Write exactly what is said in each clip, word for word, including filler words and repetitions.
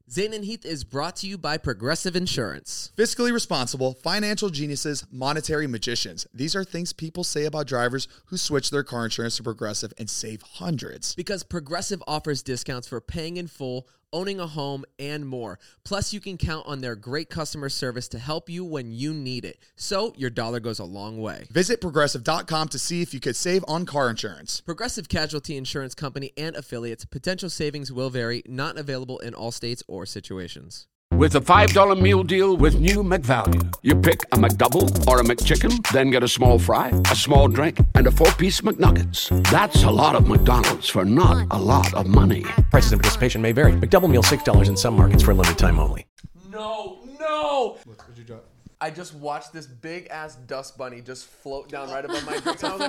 Zane and Heath is brought to you by Progressive Insurance. Fiscally responsible, financial geniuses, monetary magicians. These are things people say about drivers who switch their car insurance to Progressive and save hundreds. Because Progressive offers discounts for paying in full, owning a home, and more. Plus, you can count on their great customer service to help you when you need it. So, your dollar goes a long way. Visit progressive dot com to see if you could save on car insurance. Progressive Casualty Insurance Company and affiliates. Potential savings will vary. Not available in all states or situations. With a five dollar meal deal with new McValue. You pick a McDouble or a McChicken, then get a small fry, a small drink, and a four-piece McNuggets. That's a lot of McDonald's for not a lot of money. Prices and participation may vary. McDouble meal six dollars in some markets for a limited time only. No, no! What did you drop? I just watched this big-ass dust bunny just float down right above my drink. And I was like,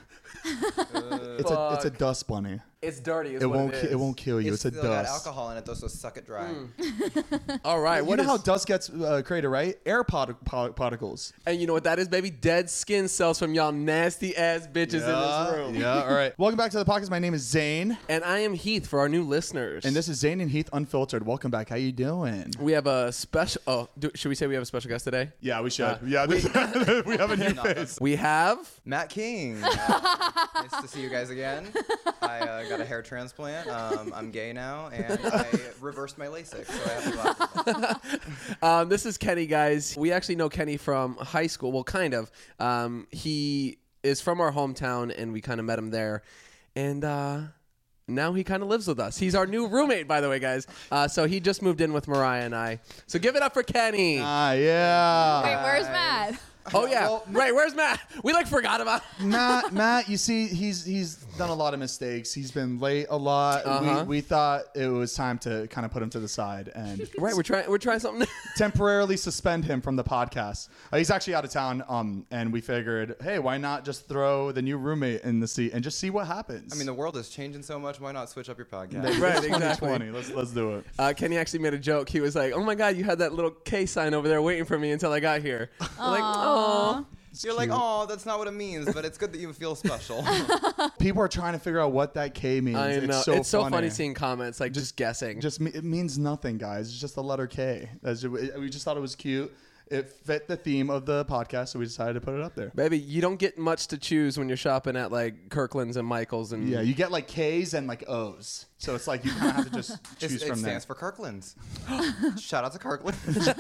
uh, it's a it's a dust bunny. It's dirty. Is it what won't it, ki- is. it won't kill you. It's, It's a still got dust. alcohol in it though, so suck it dry. Mm. All right. You What know is, how dust gets uh, created, right? Air pod- pod- particles. and you know what that is, baby? Dead skin cells from y'all nasty ass bitches in this room. Yeah. All right. Welcome back to the podcast. My name is Zane, And I am Heath for our new listeners. and this is Zane and Heath Unfiltered. Welcome back. How you doing? we have a special. Oh, do, should we say we have a special guest today? Yeah, we should. Uh, yeah, we, we have a new face. We have. Matt King. Uh, nice to see you guys again. I uh, got a hair transplant. Um, I'm gay now, and I reversed my LASIK, so I have the glasses. Um, this is Kenny, guys. We actually know Kenny from high school. Well, kind of. Um, he is from our hometown, and we kind of met him there. And uh, now he kind of lives with us. He's our new roommate, by the way, guys. Uh, so he just moved in with Mariah and I. So give it up for Kenny. Ah, yeah. Wait, where's Matt? oh, yeah. well- right. Where's Matt? We, like, forgot about Matt, Matt, you see, he's he's done a lot of mistakes. He's been late a lot. Uh-huh. We, we thought it was time to kind of put him to the side and Right. We're trying We're trying something. temporarily suspend him from the podcast. Uh, he's actually out of town, um, and we figured, hey, why not just throw the new roommate in the seat and just see what happens? I mean, the world is changing so much. Why not switch up your podcast? Right, twenty twenty. exactly. Let's let's do it. Uh, Kenny actually made a joke. He was like, oh, my God, you had that little K sign over there waiting for me until I got here. I'm like, oh. You're like, oh, that's not what it means, but it's good that you feel special. People are trying to figure out what that K means. I know. It's so it's so funny. funny seeing comments, like just guessing. Just me- it means nothing, guys. It's just the letter K. That's ju- we just thought it was cute. It fit the theme of the podcast, so we decided to put it up there. Baby, you don't get much to choose when you're shopping at like Kirkland's and Michael's and Yeah, you get like K's and like O's, so it's like you kind of have to just It's- choose it from there. stands for Kirkland's. Shout out to Kirkland.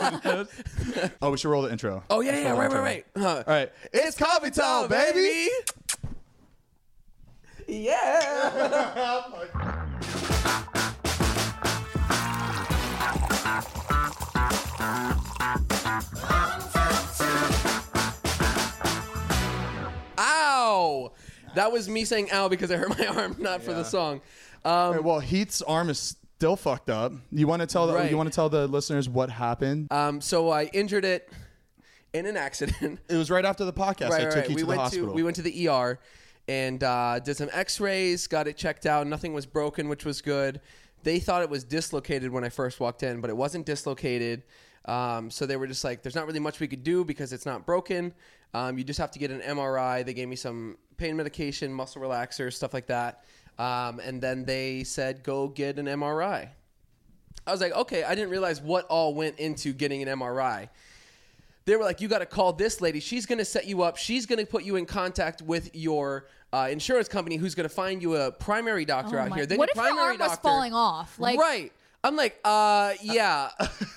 Oh, we should roll the intro. Oh yeah, Let's yeah, roll the right, intro. right, right. Huh. All right, it's coffee time, baby. Yeah. Ow! That was me saying ow because I hurt my arm, not for the song. Um, All right, well, Heath's arm is still fucked up. You want to tell the Right. you want to tell the listeners what happened? um, so I injured it in an accident. It was right after the podcast. I right, took right. you We to the went hospital. to we went to the E R and uh, did some X-rays, got it checked out. Nothing was broken, which was good. They thought it was dislocated when I first walked in, but it wasn't dislocated. Um, so they were just like, "There's not really much we could do because it's not broken. Um, you just have to get an M R I." They gave me some pain medication, muscle relaxers, stuff like that. Um, and then they said, "Go get an M R I." I was like, "Okay." I didn't realize what all went into getting an M R I. They were like, you got to call this lady. She's going to set you up. She's going to put you in contact with your uh, insurance company who's going to find you a primary doctor Oh out my- here. Then what your if your primary arm was doctor, falling off? Like, right. I'm like, uh, yeah.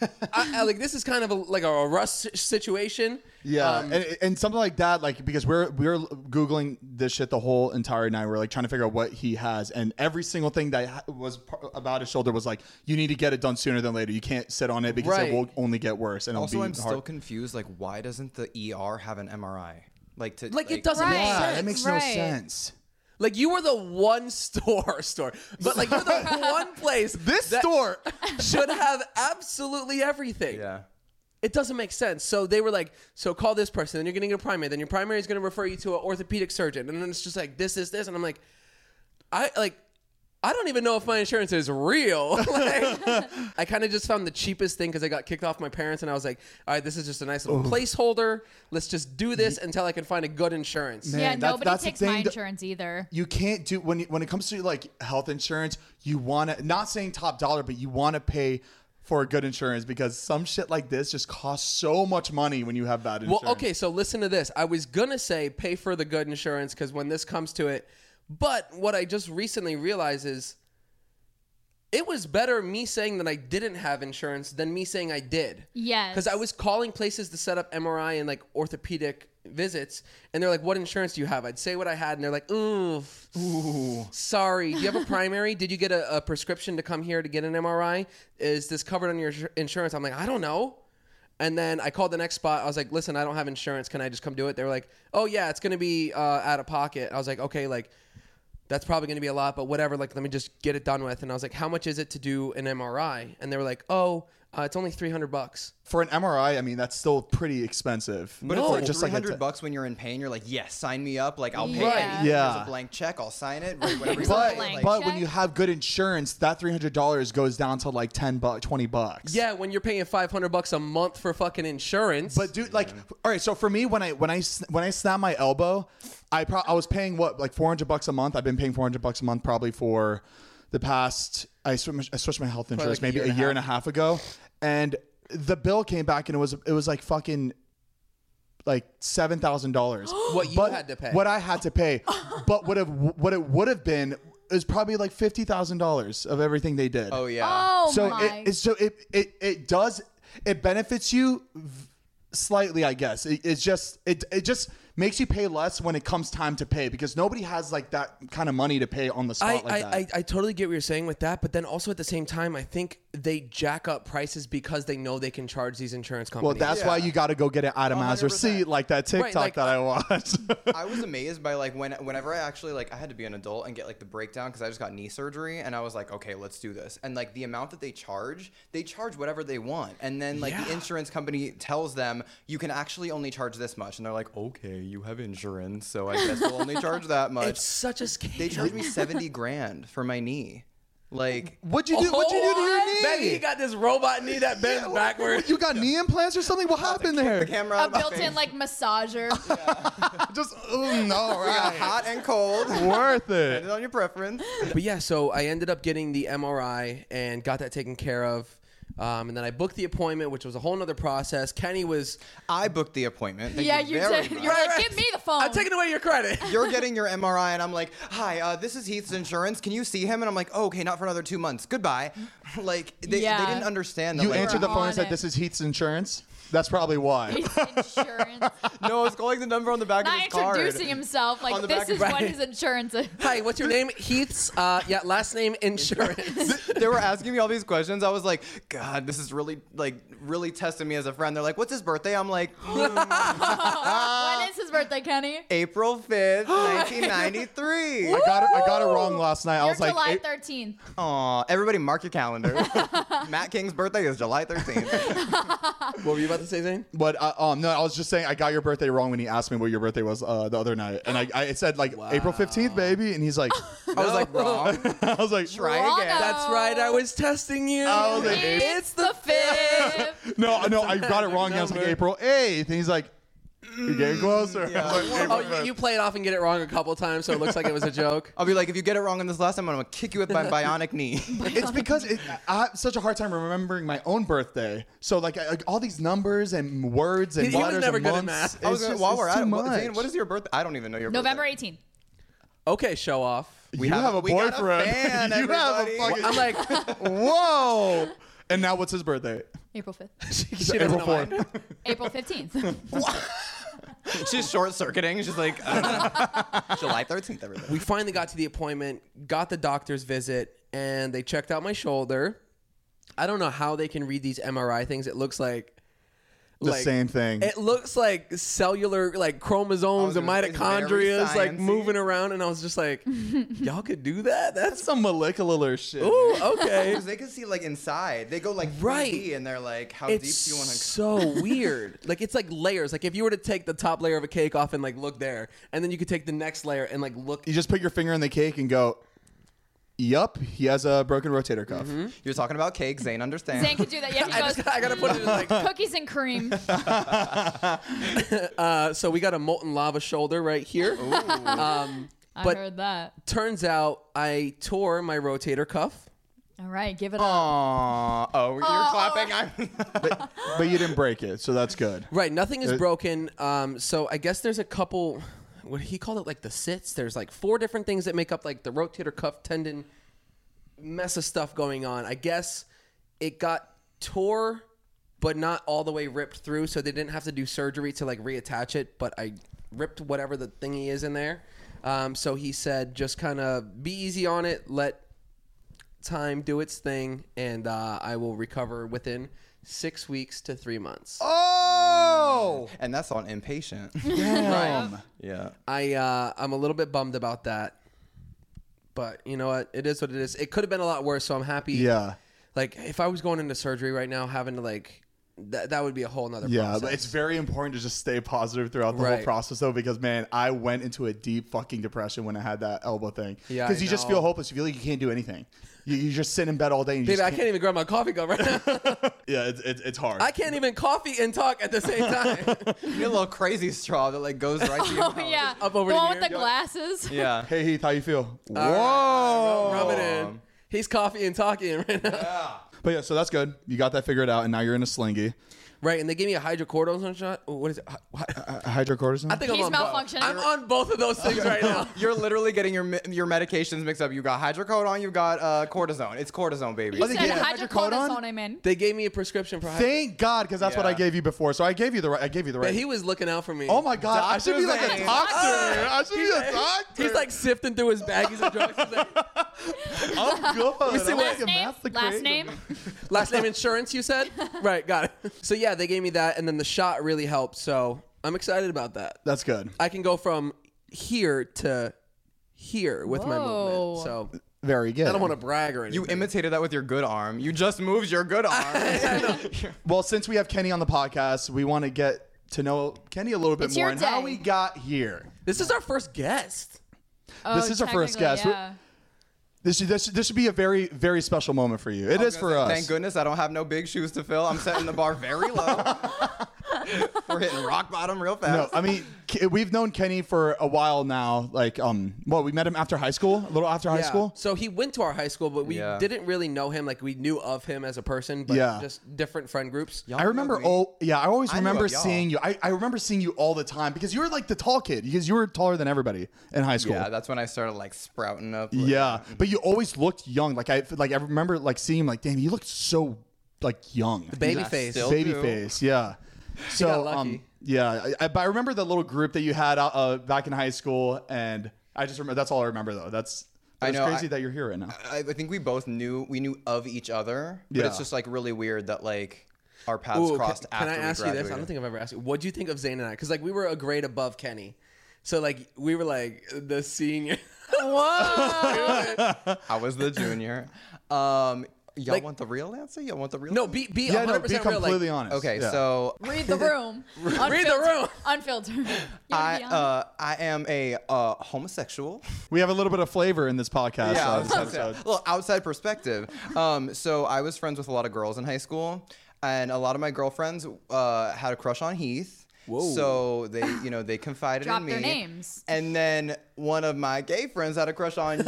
I, I, like, this is kind of a, like a, a rush situation. Yeah, Um, and, and something like that, like because we're we're googling this shit the whole entire night. We're like trying to figure out what he has, and every single thing that ha- was par- about his shoulder was like, you need to get it done sooner than later. You can't sit on it because Right. it will only get worse. And it'll Also, be I'm hard. still confused. Like, why doesn't the E R have an M R I? Like, to Like, it doesn't Right. make yeah, sense. that makes Right. no sense. Like, you were the one store, store, but like you're the one place This that store. should have absolutely everything. Yeah. It doesn't make sense. So they were like, so call this person, then you're going to get a primary, then your primary is going to refer you to an orthopedic surgeon. And then it's just like, this, this, this. And I'm like, I like, I don't even know if my insurance is real. Like, I kind of just found the cheapest thing because I got kicked off my parents. And I was like, all right, this is just a nice little placeholder. Let's just do this until I can find a good insurance. Man, yeah, that's- nobody that's the takes my thing that- insurance either. You can't do when when it comes to like health insurance. You want to not saying top dollar, but you want to pay for good insurance because some shit like this just costs so much money when you have bad insurance. Well, okay, so listen to this. I was going to say pay for the good insurance because when this comes to it, but what I just recently realized is it was better me saying that I didn't have insurance than me saying I did. Yes. Because I was calling places to set up M R I and like orthopedic visits, and they're like, "What insurance do you have?" I'd say what I had, and they're like, "Ooh, ooh, sorry. Do you have a primary? Did you get a, a prescription to come here to get an M R I? Is this covered on your insurance?" I'm like, "I don't know." And then I called the next spot. I was like, "Listen, I don't have insurance. Can I just come do it?" They were like, "Oh yeah, it's gonna be uh, out of pocket." I was like, "Okay, like." That's probably going to be a lot, but whatever. Like, let me just get it done with. And I was like, how much is it to do an M R I? And they were like, oh, uh, it's only three hundred bucks. For an M R I, I mean, that's still pretty expensive. But No. it's like Just three like a hundred t- bucks when you're in pain. You're like, yes, sign me up. Like, I'll pay. Right. anything. Yeah. There's a blank check. I'll sign it. Whatever you But- want. blank Like, But when check? you have good insurance, that three hundred dollars goes down to like ten bucks, twenty bucks. Yeah, when you're paying five hundred bucks a month for fucking insurance. But dude, like, all right. So for me, when I when I s- when I snapped my elbow, I pro- I was paying what like four hundred bucks a month. I've been paying four hundred bucks a month probably for the past. I switched I switched my health insurance like a maybe year a and a year and a half ago, and the bill came back and it was it was like fucking like seven thousand dollars. What you had to pay. What I had to pay, but what have what it would have been is probably like fifty thousand dollars of everything they did. oh yeah. Oh So my. it, it's so it, it it does it benefits you v- slightly, I guess. It, it's just it it just makes you pay less when it comes time to pay because nobody has like that kind of money to pay on the spot I, like I, that. I, I totally get what you're saying with that, but then also at the same time, I think they jack up prices because they know they can charge these insurance well, companies. that's why you got to go get an itemized one hundred percent. receipt like that TikTok like- that I watched. I was amazed by like when whenever I actually like I had to be an adult and get like the breakdown because I just got knee surgery and I was like, okay, let's do this. And like the amount that they charge, they charge whatever they want. And then like the insurance company tells them you can actually only charge this much. And they're like, okay, you have insurance, so I guess we'll only charge that much. It's such a scam. They charged me seventy grand for my knee. Like What'd you do? What'd you do to your knee? Becky, you got this robot knee that bends backwards. You got knee implants or something? What happened there? the camera a out of my built-in face. like massager. Just oh, no, We got right. hot and cold. Worth Depending it. on your preference. But yeah, so I ended up getting the M R I and got that taken care of. Um, and then I booked the appointment, which was a whole nother process. Kenny was, I booked the appointment. Thank yeah, you you very did. much. You're Right, like, right. give me the phone. I'm taking away your credit. You're getting your M R I, and I'm like, hi, uh, this is Heath's insurance. Can you see him? And I'm like, oh, okay, not for another two months. Goodbye. Like, they, Yeah. they didn't understand that. You like, answered the phone on and said, it. "This is Heath's insurance." That's probably why. It's insurance. no, I was calling the number on the back Not of his card. introducing himself. On Like, the this back is of- what Right. his insurance is. Hi, what's your name? Heath's, uh, yeah, last name insurance. They were asking me all these questions. I was like, God, this is really, like, really testing me as a friend. They're like, what's his birthday? I'm like, When is his birthday, Kenny? April fifth, nineteen ninety-three. I got it. I got it wrong last night. I You're was like, July "It- thirteenth. Aw, everybody mark your calendar. Matt King's birthday is July thirteenth. What were you about to say, Zane? But uh, um, no, I was just saying I got your birthday wrong when he asked me what your birthday was uh, the other night, and I, I said like April fifteenth, baby, and he's like, I was like, wrong. I was like, Try Wrong. again. That's right, I was testing you. I was like, It's the fifth. no, no, I got it wrong. I was like number. April eighth, and he's like, you're getting closer. I was like, April Oh, you, you play it off and get it wrong a couple times, so it looks like it was a joke. I'll be like, if you get it wrong on this last time, I'm gonna kick you with my bionic knee. It's because it, I have such a hard time remembering my own birthday. So like, I, like all these numbers and words and He- he was letters never and good at months. math. I was it's gonna, just- while it's we're too at it, what, much. Zane, what is your birthday? I don't even know your November birthday. eighteenth. Okay, show off. You have- have a we got a boyfriend. fan, you have a everybody. fucking. I'm like, whoa. And now what's his birthday? April fifth. she, she doesn't April know fourth. mine. April fifteenth. She's short circuiting. She's like, uh, July thirteenth, everybody. We finally got to the appointment, got the doctor's visit, and they checked out my shoulder. I don't know how they can read these M R I things. It looks like The like, same thing. It looks like cellular, like chromosomes and gonna say, it's very mitochondria is like sciencey. moving around, and I was just like, y'all could do that? That's That's some molecular shit. ooh, okay. Because they can see like inside. They go like Right. three D and they're like, how It's deep do you want to? so weird. Like it's like layers. Like if you were to take the top layer of a cake off and like look there, and then you could take the next layer and like look. You just put your finger in the cake and go, yup, he has a broken rotator cuff. Mm-hmm. You're talking about cake. Zane understands. Zane could do that. Yeah, he I, goes, just, I gotta put it in like. cookies and cream. Uh, so we got a molten lava shoulder right here. Um, I But- heard that. turns out I tore my rotator cuff. All right, give it up. Aww. Oh, you're Oh. clapping. I'm but, but you didn't break it, so that's good. Right, nothing is It- broken. Um, so I guess there's a couple. What he called it, like the sits. There's like four different things that make up like the rotator cuff tendon mess of stuff going on. I guess it got tore, but not all the way ripped through, so they didn't have to do surgery to like reattach it. But I ripped whatever the thingy is in there. Um, so he said, just kind of be easy on it. Let time do its thing, and uh, I will recover within six weeks to three months. Oh, and that's on impatient. damn. Yeah. I uh, I'm a little bit bummed about that, but you know what? It is what it is. It could have been a lot worse, so I'm happy. Yeah. Like if I was going into surgery right now, having to like that that would be a whole nother. Yeah, process. but it's very important to just stay positive throughout the whole Right. process, though, because man, I went into a deep fucking depression when I had that elbow thing. Yeah, I because you just know. feel hopeless. You feel like you can't do anything. You, you just sit in bed all day. And you Baby, just I can't even grab my coffee cup right now. Yeah, it's, it's it's hard. I can't even coffee and talk at the same time. You need a little crazy straw that like goes right to your Oh mouth. yeah, Up over the to one here. with the glasses. Yeah. Hey Heath, how you feel? All right, Whoa. rub it in. He's coffee and talking right now. But yeah, so that's good. You got that figured out, and now you're in a slingy. Right, and they gave me a hydrocortisone shot. Oh, what is it? Hy- hy- Uh, hydrocortisone. I think He's I'm on. malfunctioning. I'm on both of those things right now. You're literally getting your mi- your medications mixed up. You got hydrocodone, you got uh, cortisone. It's cortisone, baby. You they said gave you hydrocodone? hydrocodone, man. They gave me a prescription for. Hydro- Thank God, because that's what I Yeah. gave you before. So I gave you the right. I gave you the right. But he was looking out for me. oh my God, I should be like a Doctor doctor. Zane. I should be a doctor. He's like sifting through his baggies of drugs. He's like, I'm good. see I'm what- like Last a name? master Last creative. name? last name insurance, you said? Right, got it. So yeah, they gave me that, and then the shot really helped. So I'm excited about that. That's good. I can go from here to here with my Whoa. movement. So Very good. I don't want to brag or anything. You imitated that with your good arm. You just moved your good arm. Well, since we have Kenny on the podcast, we want to get to know Kenny a little bit It's more your and how day. we got here. This is our first guest. Oh, This is our first technically, guest. Yeah. This should, this, should, this should be a very, very special moment for you. It is for us. Thank goodness I don't have no big shoes to fill. I'm setting the bar very low. We're hitting rock bottom real fast. No, I mean, K- we've known Kenny for a while now. Like, um, well, we met him after high school, a little after high Yeah. school. So he went to our high school, but we Yeah. didn't really know him. Like we knew of him as a person, but Yeah. just different friend groups. Y'all I knew remember, of me. oh, yeah, I always I knew remember of y'all. seeing you. I, I remember seeing you all the time because you were like the tall kid because you were taller than everybody in high school. Yeah, that's when I started like sprouting up. like- Yeah, but you always looked young. Like I like I remember like seeing him like, damn, you look so like young. Baby I face. still Baby do. face, yeah. So got lucky. um, yeah, I, I, but I remember the little group that you had out, uh, back in high school, and I just remember that's all I remember though. That's I it's know, crazy I- that you're here right now. I, I think we both knew we knew of each other, but Yeah. it's just like really weird that like our paths Ooh, crossed can, can after I ask we you graduated. this? I don't think I've ever asked you. What do you think of Zane and I? Because like we were a grade above Kenny, so like we were like the senior. Whoa! I was the junior. Um, y'all Like- want the real answer? Y'all want the real? no, answer? be be Yeah, one no, hundred be percent real. completely Like, honest. Okay, Yeah. so Read the room. Read the Unfiltered. room. Unfiltered. You I wanna be honest? uh I am a uh homosexual. we have a little bit of flavor in this podcast. Yeah, uh, I this was gonna say, episode. a little outside perspective. Um, so I was friends with a lot of girls in high school, and a lot of my girlfriends uh, had a crush on Heath. Whoa. So they, you know, they confided Drop in me. their names. And then one of my gay friends had a crush on you.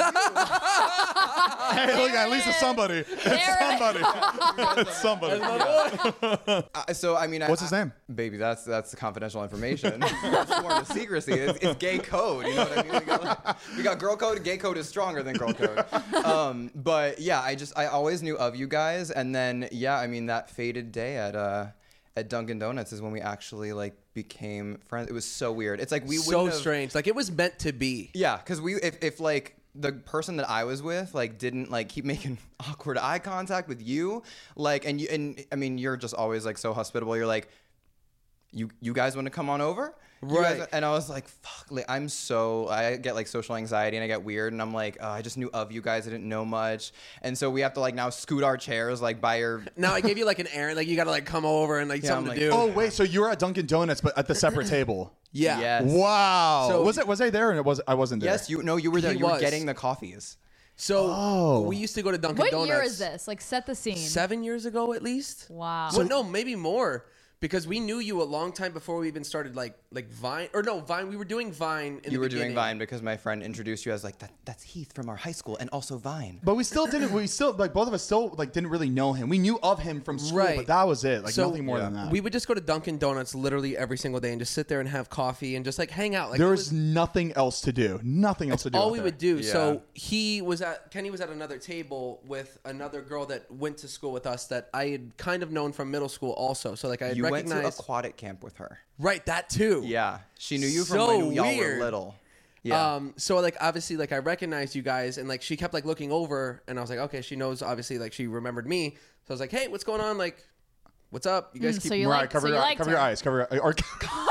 Hey, look, at least it's somebody. It's There it somebody. It's somebody. Uh, so I mean, I- What's his I- name? Baby, that's that's confidential information. That's sworn to secrecy. It's, it's gay code. You know what I mean? We got, we got girl code. Gay code is stronger than girl code. Um, but yeah, I just I always knew of you guys, and then yeah, I mean that fated day at uh at Dunkin' Donuts is when we actually like became friends. It was so weird. It's like we so wouldn't have- strange. Like it was meant to be. Yeah, because we if, if like the person that I was with like didn't like keep making awkward eye contact with you, like and you and I mean you're just always like so hospitable. You're like, you you guys want to come on over? You guys- Right. and I was like, fuck, like, I'm so I get like social anxiety and I get weird and I'm like, oh, I just knew of you guys. I didn't know much, and so we have to like now scoot our chairs like by your. Now I gave you like an errand. Like you got to like come over and like Yeah, something I'm to like, do. Oh wait, so you were at Dunkin' Donuts, but at the separate table. yeah. Yes. Wow. So- was it? Was I there? And it was. I wasn't there. Yes, you no, you were there. He You were was. getting the coffees. So Oh. we used to go to Dunkin' What Donuts. year is this? Like, set the scene. Seven years ago, at least. Wow. Well, no, maybe more. because we knew you a long time before we even started like like Vine or no Vine. We were doing Vine. In You the were beginning. doing Vine because my friend introduced you as like that. That's Heath from our high school, and also Vine. But we still didn't. We still like both of us still like didn't really know him. We knew of him from school, Right. but that was it. Like So, nothing more yeah. than that. We would just go to Dunkin' Donuts literally every single day and just sit there and have coffee and just like hang out. Like there it was nothing else to do. Nothing else to do. all out we there. would do. Yeah. So he was at Kenny was at another table with another girl that went to school with us that I had kind of known from middle school also. So like I had You went recognized to aquatic camp with her. right that too. Yeah, she knew you from So when y'all weird. were little. Yeah. Um. So like obviously like I recognized you guys and like she kept like looking over and I was like okay she knows obviously like she remembered me. So I was like hey what's going on like what's up you guys Mm, keep so you Mariah, like, cover so you your liked cover her. your eyes. Cover your or,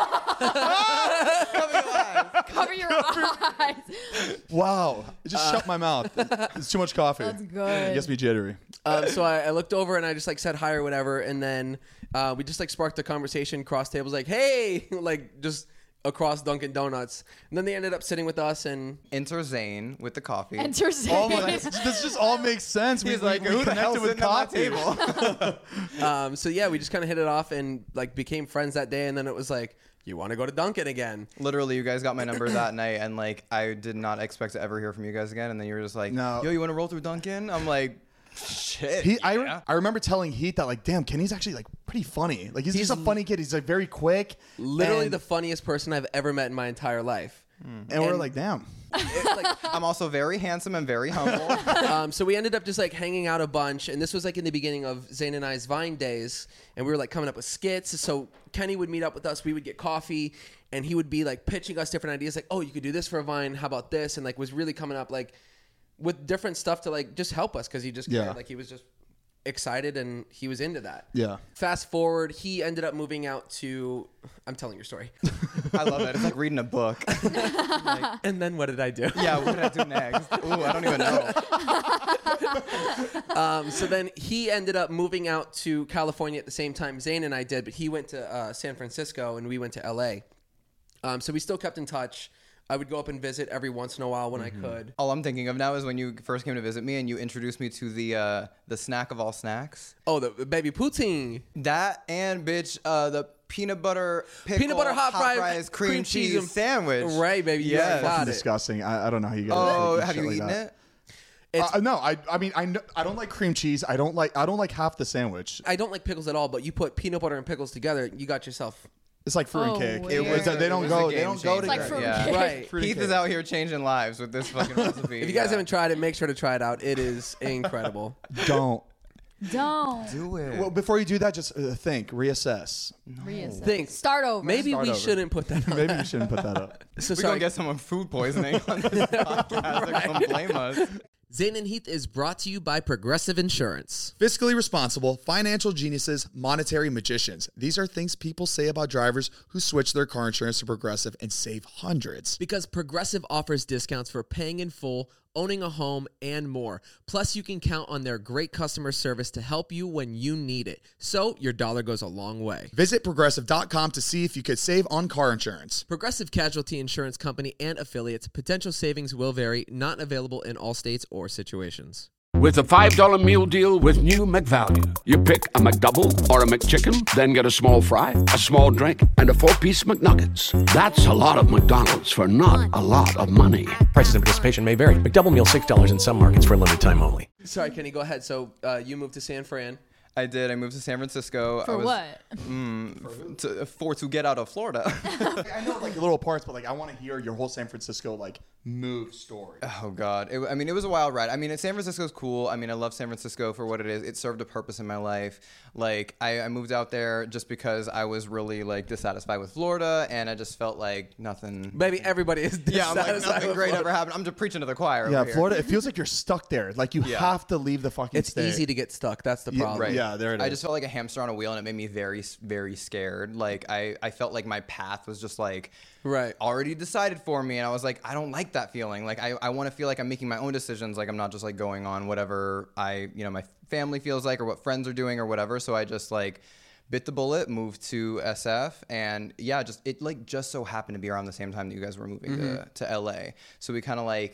Cover your eyes. wow. It just shut my mouth. It's too much coffee. That's good. It gets me jittery. um, so I, I looked over and I just like said hi or whatever, and then uh, we just like sparked a conversation, cross tables, like hey, like just across Dunkin' Donuts, and then they ended up sitting with us, and Enter Zane with the coffee. Enter Zane. Oh my, this just all makes sense. He's we, like, we, who we the hell connected with sitting at my coffee. table? um, so yeah, we just kind of hit it off and like became friends that day, and then it was like you want to go to Dunkin' again. Literally, you guys got my number that night, and like I did not expect to ever hear from you guys again. And then you were just like, No. "Yo, you want to roll through Dunkin'?" I'm like, "Shit." He, I, yeah. I remember telling Heath that like, damn, Kenny's actually like pretty funny. Like he's, He's just a funny kid. He's like very quick. Literally and, the funniest person I've ever met in my entire life. and we're and- like, damn. It, like, I'm also very handsome and very humble. um, so we ended up just like hanging out a bunch, and this was like in the beginning of Zane and I's Vine days, and we were like coming up with skits. So Kenny would meet up with us, we would get coffee, and he would be like pitching us different ideas, like, oh, you could do this for a Vine, how about this, and like was really coming up like with different stuff to like just help us because he just cared. Yeah. Like he was just excited and he was into that. Yeah. Fast forward, he ended up moving out to. I'm telling your story. I love it. It's like reading a book. And then what did I do? Yeah, what did I do next? Ooh, I don't even know. Um, so then he ended up moving out to California at the same time Zane and I did, but he went to uh, San Francisco and we went to L A. Um, so we still kept in touch. I would go up and visit every once in a while when Mm-hmm. I could. All I'm thinking of now is when you first came to visit me and you introduced me to the uh, the snack of all snacks. Oh, the baby poutine. That and bitch, uh, the peanut butter pickle, Peanut butter hot fries, fries, cream, cream cheese, cheese, and- sandwich. Right, baby. You Yes. got it. Disgusting. I, I don't know how you guys. Oh, eat have shit you like eaten that. it? It's, Uh, no, I. I mean, I. Know, I don't like cream cheese. I don't like. I don't like half the sandwich. I don't like pickles at all, but you put peanut butter and pickles together, you got yourself. It's like fruit and Oh, cake. weird. It's that they It don't was a go. They game don't go changer. It's like together. fruit Yeah. and cake. Right. Fruit and Heath cake. is out here changing lives with this fucking recipe. If you guys Yeah. haven't tried it, make sure to try it out. It is incredible. Don't. Don't. do it. Well, before you do that, just uh, think, reassess. Reassess. Think. Start over. Maybe Start we over. shouldn't put that on. Maybe you shouldn't put that up. So We're sorry. gonna get someone food poisoning on this podcast. They're gonna blame us. Zane and Heath is brought to you by Progressive Insurance. Fiscally responsible, financial geniuses, monetary magicians. These are things people say about drivers who switch their car insurance to Progressive and save hundreds. Because Progressive offers discounts for paying in full, owning a home, and more. Plus, you can count on their great customer service to help you when you need it. So, your dollar goes a long way. Visit progressive dot com to see if you could save on car insurance. Progressive Casualty Insurance Company and affiliates. Potential savings will vary. Not available in all states or situations. With a five dollar meal deal with new McValue. You pick a McDouble or a McChicken, then get a small fry, a small drink, and a four-piece McNuggets. That's a lot of McDonald's for not a lot of money. Prices and participation may vary. McDouble meal six dollars in some markets for a limited time only. Sorry, Kenny, go ahead. So, uh, you moved to San Fran. I did. I moved to San Francisco. For I was, what? Mm, to, for to get out of Florida. I know like little parts, but like I want to hear your whole San Francisco like move story. Oh God! It, I mean, it was a wild ride. I mean, San Francisco's cool. I mean, I love San Francisco for what it is. It served a purpose in my life. Like, I, I moved out there just because I was really like dissatisfied with Florida, and I just felt like nothing. Baby, everybody is Yeah, I'm like dissatisfied nothing with great Florida. ever happened. I'm just preaching to the choir. Yeah, over here. Florida. It feels like you're stuck there. Like you Yeah. have to leave the fucking. It's state. easy to get stuck. That's the Yeah, problem. Right. Yeah, there it I is. just felt like a hamster on a wheel, and it made me very, very scared. Like I, I felt like my path was just like Right. already decided for me, and I was like, I don't like that feeling. Like I, I want to feel like I'm making my own decisions. Like I'm not just like going on whatever I, you know, my family feels like or what friends are doing or whatever. So I just like bit the bullet, moved to S F, and yeah, just it like just so happened to be around the same time that you guys were moving Mm-hmm. to to L A. So we kind of like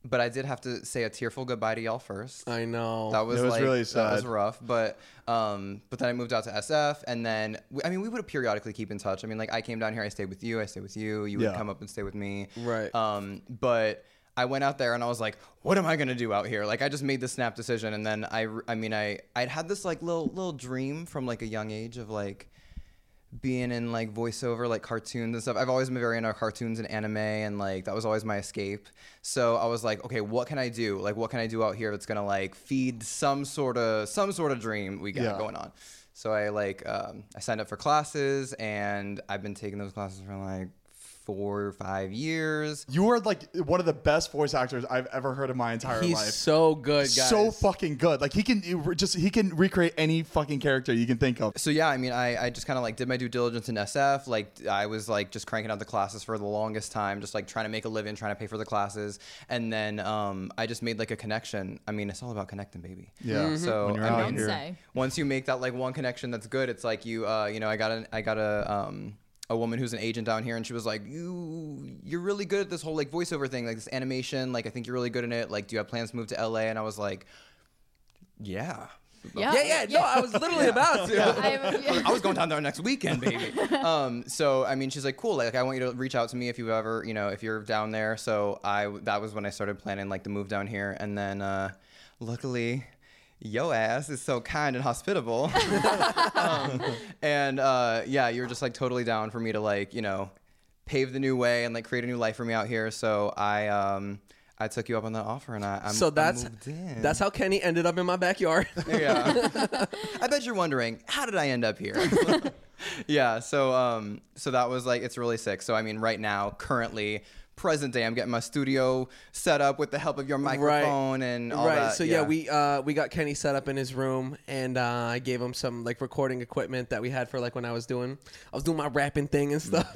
but I did have to say a tearful goodbye to y'all first. I know. That was, It was like, really that was sad. rough, but um, but then I moved out to S F, and then we, I mean we would periodically keep in touch. I mean, like I came down here, I stayed with you, I stayed with you. You would Yeah. come up and stay with me, Right. Um, but I went out there and I was like, what am I gonna do out here? Like I just made the snap decision, and then I, I mean I I'd had this like little little dream from like a young age of like being in like voiceover, like cartoons and stuff. I've always been very into cartoons and anime, and like that was always my escape. So I was like, okay, what can I do? Like, what can I do out here that's gonna like feed some sort of some sort of dream we got Yeah. going on? So I like um, I signed up for classes, and I've been taking those classes for like four or five years. You are like one of the best voice actors I've ever heard in my entire He's life. so good, guys. So fucking good. Like he can just he can recreate any fucking character you can think of. So yeah, I mean, I, I just kind of like did my due diligence in S F. Like I was like just cranking out the classes for the longest time, just like trying to make a living, trying to pay for the classes, and then um, I just made like a connection. I mean, it's all about connecting, baby. Yeah. So When you're I out mean, here. Say. once you make that like one connection that's good, it's like you uh, you know, I got an I got a um. a woman who's an agent down here, and she was like, you you're really good at this whole like voiceover thing, like this animation, like I think you're really good in it, like do you have plans to move to L A? And I was like, yeah. Yeah. Yeah, yeah. No, I was literally about to. I, yeah. I was going down there next weekend, baby. Um, so I mean, she's like, cool. Like, I want you to reach out to me if you ever, you know, if you're down there. So I, that was when I started planning like the move down here, and then uh, luckily, yo ass is so kind and hospitable, um, and uh, yeah, you're just like totally down for me to like, you know, pave the new way and like create a new life for me out here. So I, um, I took you up on that offer, and I, I'm, So that's I moved in. that's how Kenny ended up in my backyard. Yeah. I bet you're wondering, how did I end up here? Yeah, so um so that was like, it's really sick. So I mean, right now, currently, present day, I'm getting my studio set up with the help of your microphone and all right. that. So yeah, we uh, we got Kenny set up in his room, and uh, I gave him some like recording equipment that we had for like when I was doing I was doing my rapping thing and stuff.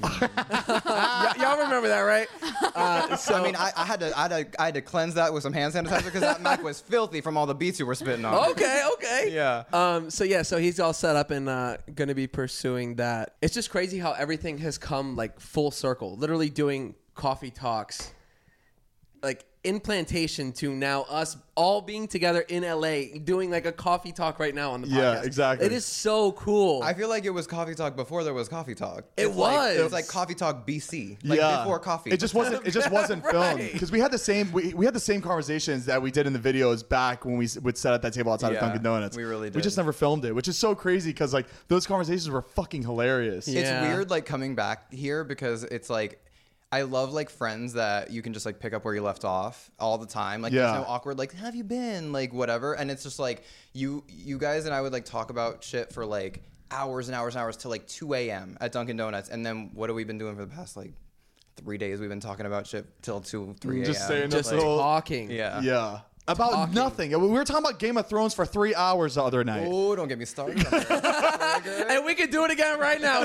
y- y'all remember that, right? Uh, so I mean, I, I had to, I had to, I had to cleanse that with some hand sanitizer because that mic was filthy from all the beats you were spitting on. okay, okay. Yeah. Um. So yeah. So he's all set up and uh, going to be pursuing that. It's just crazy how everything has come like full circle. Literally doing coffee talks, like in Plantation, to now us all being together in L A doing like a coffee talk right now on the podcast. Yeah, exactly. It is so cool. I feel like it was Coffee Talk before there was Coffee Talk. It It's like- was. It's like Coffee Talk B C, like yeah. before coffee. It just wasn't. It just wasn't filmed Right. because we had the same. We, we had the same conversations that we did in the videos back when we s- would sit at that table outside Yeah, of Dunkin' Donuts. we really We did. just never filmed it, which is so crazy because like those conversations were fucking hilarious. Yeah. It's weird like coming back here because it's like I love like friends that you can just like pick up where you left off all the time. Like Yeah. there's no awkward like, how have you been? Like whatever. And it's just like you you guys and I would like talk about shit for like hours and hours and hours till like two a.m. at Dunkin' Donuts. And then what have we been doing for the past like three days? We've been talking about shit till two, three a.m. Just saying just Like- talking. Yeah. Yeah. About Talking. nothing. We were talking about Game of Thrones for three hours the other night. Oh, don't get me started. on that. And we can do it again right now.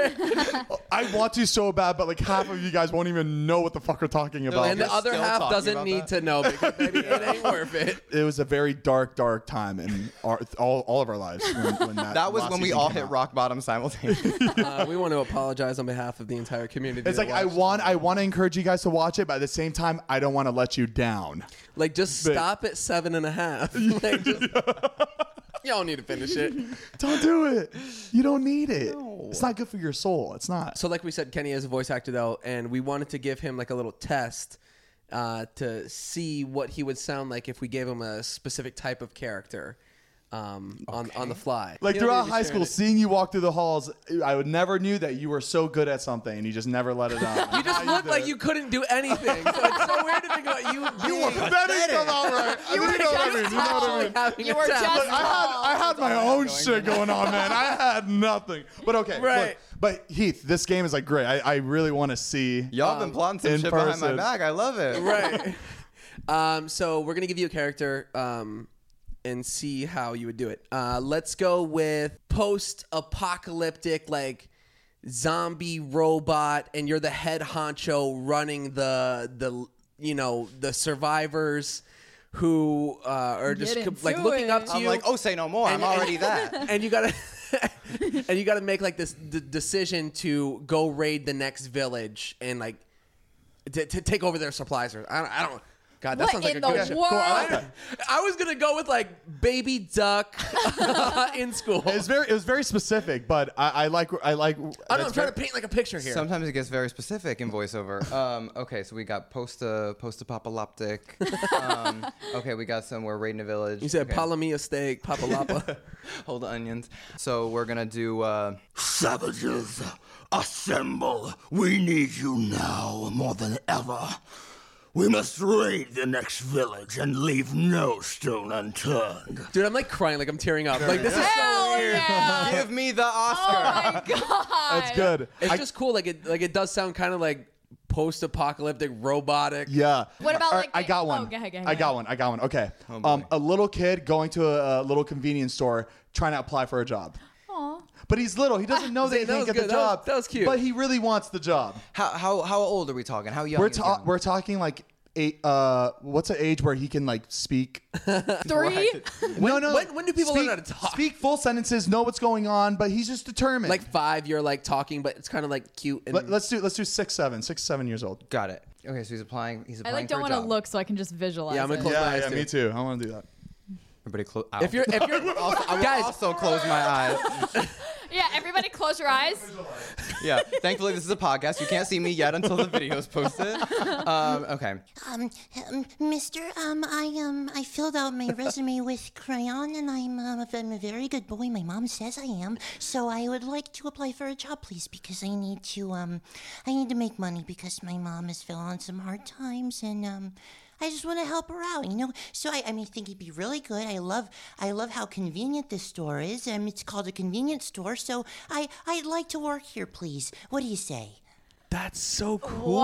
I want to so bad, but like half of you guys won't even know what the fuck we're talking about. and the You're other still half talking doesn't about need that? to know because maybe it ain't worth it. It was a very dark, dark time in our, all, all of our lives. When, when that That was last when we season all came hit out. rock bottom simultaneously. Uh, we want to apologize on behalf of the entire community. It's that like I watched. want, I want to encourage you guys to watch it, but at the same time, I don't want to let you down. Like, just But- stop at seven and a half. Like, just, you don't need to finish it. Don't do it. You don't need it. It's not good for your soul. It's not. So, like we said, Kenny is a voice actor, though, and we wanted to give him like a little test uh, to see what he would sound like if we gave him a specific type of character um, on on the fly. Like You don't throughout need to high share school, it. seeing you walk through the halls, I would never knew that you were so good at something, and you just never let it out. You just looked like you couldn't do anything. So it's so weird to think about you. You were That didn't come out right. You were You know what I mean? just You know what I tall. mean? having You a were talent. just Look, I had I had my own shit going on, man. I had nothing. But okay, Right. look, but Heath, this game is like great. I, I really want to see. Y'all been plotting some in shit behind my person. back. I love it. Right. Um, so we're gonna give you a character um, and see how you would do it. Uh, let's go with post-apocalyptic, like zombie robot, and you're the head honcho running the the you know the survivors who uh, are just Get co- like into looking it. up to I'm you. like, oh, say no more. I'm And- already that. and you gotta and you gotta make like this d- decision to go raid the next village and like to, to take over their supplies. Or I don't, I don't God, that What sounds like in a the good show. world? Cool, I like that. I was gonna go with like baby duck in school. It was very, it was very specific, but I, I like, I like. I don't know, it's I'm trying very- to paint like a picture here. Sometimes it gets very specific in voiceover. Um, okay, so we got posta post-apocalyptic. Um, okay, we got some. We're raiding a village. You said okay. palamia steak, papalapa. Hold the onions. So we're gonna do. Uh, Savages, assemble. We need you now more than ever. We must raid the next village and leave no stone unturned. Dude, I'm like crying, like I'm tearing up. Like this is so Hell weird. yeah. Give me the Oh Oscar. my god. That's good. It's I- just cool. Like it, like it does sound kind of like post-apocalyptic, robotic. Yeah. What about, All like, I the- got oh, one. go ahead, go ahead, I go got ahead. one. I got one. Okay. boy. um, a little kid going to a, a little convenience store trying to apply for a job. Aw. But he's little. He doesn't know that he That can't was get the good. That was- job. that was cute. But he really wants the job. How how how old are we talking? How young? We're is ta- young? we're talking like eight. Uh, what's an age where he can like speak? Three? no, no. when- when do people speak, learn how to talk? Speak full sentences, know what's going on, but he's just determined. Like five, you're like talking, but it's kind of like cute. And Let, let's do let's do six, seven, six, seven years old. Got it. Okay, so he's applying. He's I applying like don't for want a to job. look so I can just visualize Yeah, I'm gonna it. close my eyes yeah, too. me too. I want to do that. Everybody close. If you're, if you're, I will guys, also close my eyes. Yeah, everybody close your eyes. Yeah. Thankfully, this is a podcast. You can't see me yet until the video's posted. Um, okay. Um, um, Mister, um, I um, I filled out my resume with crayon, and I'm, um, I'm a very good boy. My mom says I am. So I would like to apply for a job, please, because I need to, um, I need to make money because my mom has fell on some hard times, and um. I just want to help her out, you know. So I, I mean, I think it'd be really good. I love, I love how convenient this store is. Um, it's called a convenience store. So I, I'd like to work here, please. What do you say? that's so cool.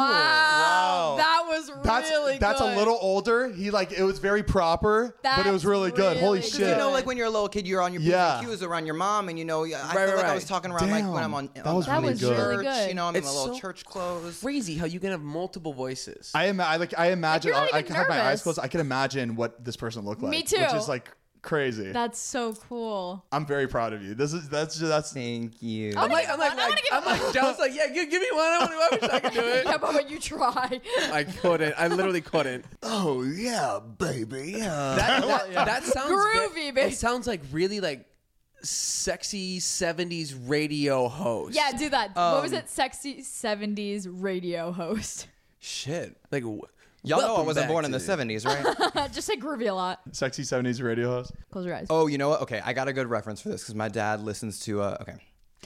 Wow. That was That's really that's good. a little older. He like it was very proper, but it was That's really good. Holy really shit! You good. know, like when you're a little kid, you're on your Yeah. P's and Q's around your mom, and you know, I Right, feel right, like I right. was talking around like when I'm on. Damn, that was on, really in good. church, good. You know, I'm in It's my little so church clothes. Crazy how you can have multiple voices. I am. I like. I imagine. you're not I, I even can have my eyes nervous. closed. I can imagine what this person looked like. Me too. Which is like crazy. That's so cool. I'm very proud of you. This is that's that's. Thank you. I'm like, give I'm like, one. I wanna like give I'm like, John's like, yeah, give, give me one. I, wanna, I wish I could do it. How about when you try? I couldn't. I literally couldn't. Oh, yeah, baby. Uh, That, that, that sounds Groovy, ve- babe. It sounds like really like sexy seventies radio host. Yeah, do that. what was Um, it? Sexy seventies radio host. Shit. Like, w- Y'all know I welcome wasn't back born in to- the seventies, right? Just say groovy a lot. Sexy seventies radio host. Close your eyes. Oh, you know what? Okay, I got a good reference for this because my dad listens to. Uh, okay.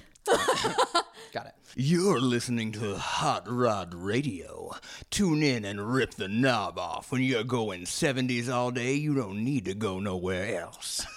Got it. You're listening to Hot Rod Radio. Tune in and rip the knob off. When you're going seventies all day, you don't need to go nowhere else.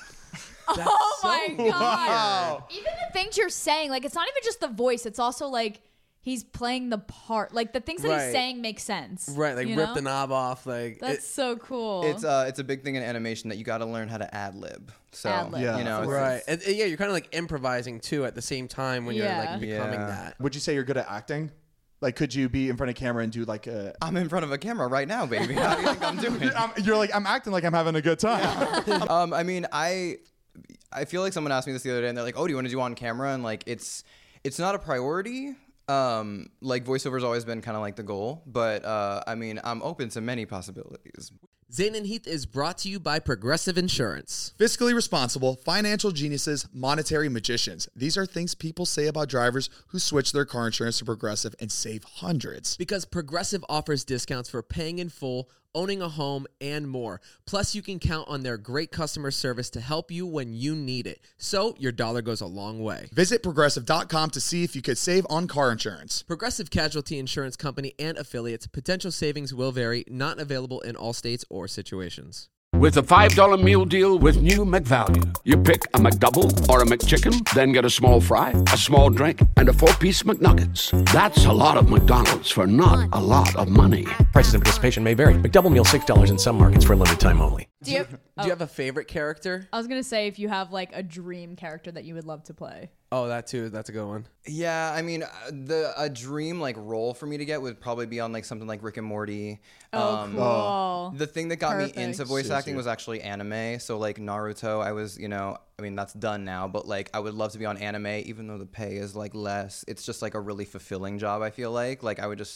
Oh my god! Even the things you're saying, like it's not even just the voice; it's also like he's playing the part. Like the things that Right. he's saying make sense. Right, like you rip know? the knob off. Like, That's it- so cool. It's uh, it's a big thing in animation that you got to learn how to ad lib. So Ad-lib. Yeah. you know, it's, right. And, and yeah, you're kind of like improvising too at the same time when you're Yeah. like becoming Yeah. that. Would you say you're good at acting? Like, could you be in front of camera and do like a? I'm in front of a camera right now, baby. How do you think I'm doing? I'm, you're like I'm acting like I'm having a good time. um, I mean, I I feel like someone asked me this the other day, and they're like, "Oh, do you want to do on camera?" And like, it's it's not a priority. Um, like voiceover's always been kind of like the goal, but uh, I mean, I'm open to many possibilities. Zane and Heath is brought to you by Progressive Insurance. Fiscally responsible, financial geniuses, monetary magicians. These are things people say about drivers who switch their car insurance to Progressive and save hundreds. Because Progressive offers discounts for paying in full, owning a home, and more. Plus, you can count on their great customer service to help you when you need it. So, your dollar goes a long way. Visit progressive dot com to see if you could save on car insurance. Progressive Casualty Insurance Company and affiliates. Potential savings will vary. Not available in all states or situations. With a five dollar meal deal with new McValue. You pick a McDouble or a McChicken, then get a small fry, a small drink, and a four-piece McNuggets. That's a lot of McDonald's for not a lot of money. Prices and participation may vary. McDouble meal six dollars in some markets for a limited time only. do you? Do you have a favorite character? I was gonna say if you have like a dream character that you would love to play. Oh, that too. That's a good one. Yeah, I mean, uh, the a dream like role for me to get would probably be on like something like Rick and Morty. Oh, Um, cool. The thing that got Perfect. me into voice acting was actually anime. So like Naruto, I was, you know, I mean that's done now, but like I would love to be on anime, even though the pay is like less. It's just like a really fulfilling job. I feel like, like I would just,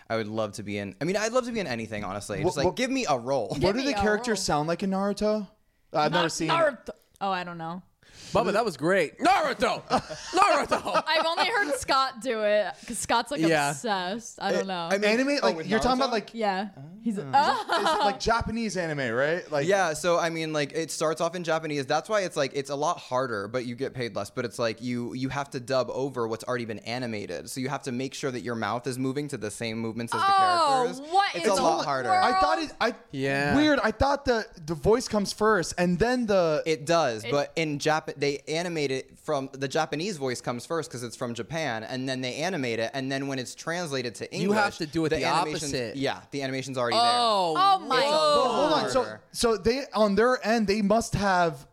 I would love to be in. I mean, I'd love to be in anything, honestly. Just What- like what- give me a role. What do me the a characters roll. sound like in Naruto? I've never seen. Naruto. Oh, I don't know. Bubba, that was great. Naruto. Naruto. I've only heard Scott do it because Scott's like Yeah. obsessed. I don't know. I mean, anime, like with you're talking Naruto? about, like yeah, he's. is it like Japanese anime, right? Like Yeah, so I mean, like it starts off in Japanese. That's why it's like it's a lot harder, but you get paid less. But it's like you you have to dub over what's already been animated, so you have to make sure that your mouth is moving to the same movements as the Oh, characters. what It's in a the lot harder. world? I thought it. I Yeah. Weird. I thought the the voice comes first, and then the. It does, but in Jap they animate it from the Japanese voice comes first because it's from Japan, and then they animate it, and then when it's translated to English, You have to do it the animation's- opposite. Yeah, the animation's already Oh. Oh my It's a god. little Hold on. So harder. so they on their end they must have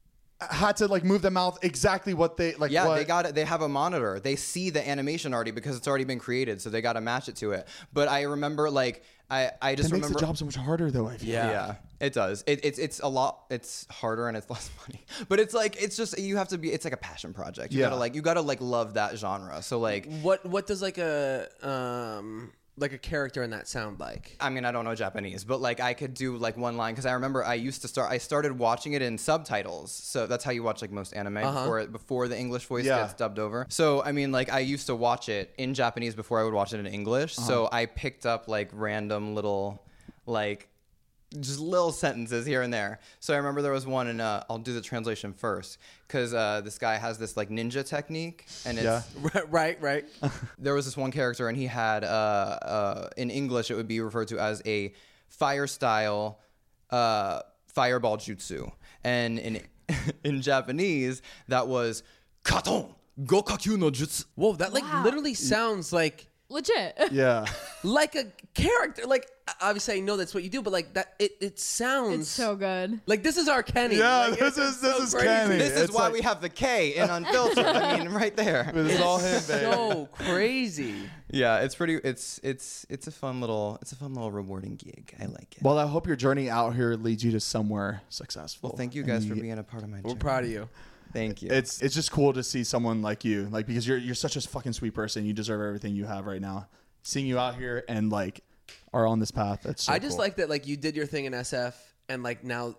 had to like move the mouth exactly what they like. Yeah, what, they got it. They have a monitor. They see the animation already because it's already been created, so they got to match it to it. But I remember, like, I, I just It makes remember. the job so much harder though. I feel. Yeah. Yeah, it does. It, it's it's a lot. It's harder and it's less money. But it's like it's just you have to be. It's like a passion project. You Yeah. gotta like you gotta like love that genre. So like, What what does like a um like a character in that sound like? I mean, I don't know Japanese, but like I could do like one line because I remember I used to start. I started watching it in subtitles, so that's how you watch like most anime before it before the English voice Yeah. gets dubbed over. So I mean, like I used to watch it in Japanese before I would watch it in English. So I picked up like random little like just little sentences here and there. So I remember there was one, and uh, I'll do the translation first because uh, this guy has this like ninja technique, and it's. Yeah. right, right. There was this one character, and he had, uh, uh, in English, it would be referred to as a fire style uh, fireball jutsu. And in in Japanese, that was Katon Gokakyu no Jutsu. Whoa, that like Wow. literally sounds like Legit. Yeah. like a character. Like obviously I know that's what you do, but like that it it sounds It's so good. like this is our Kenny. Yeah, Like, this it's is- this so is crazy. Kenny. This is It's why like- we have the K in Unfiltered. I mean, right there. It's all him, baby. So crazy. Yeah, it's pretty. It's it's it's a fun little. It's a fun little rewarding gig. I like it. Well, I hope your journey out here leads you to somewhere successful. Well, thank you And guys for being a part of my We're journey. proud of you. Thank you. It's it's just cool to see someone like you, like because you're you're such a fucking sweet person. You deserve everything you have right now. Seeing you out here and like are on this path. That's so I just cool. like that like you did your thing in S F and like now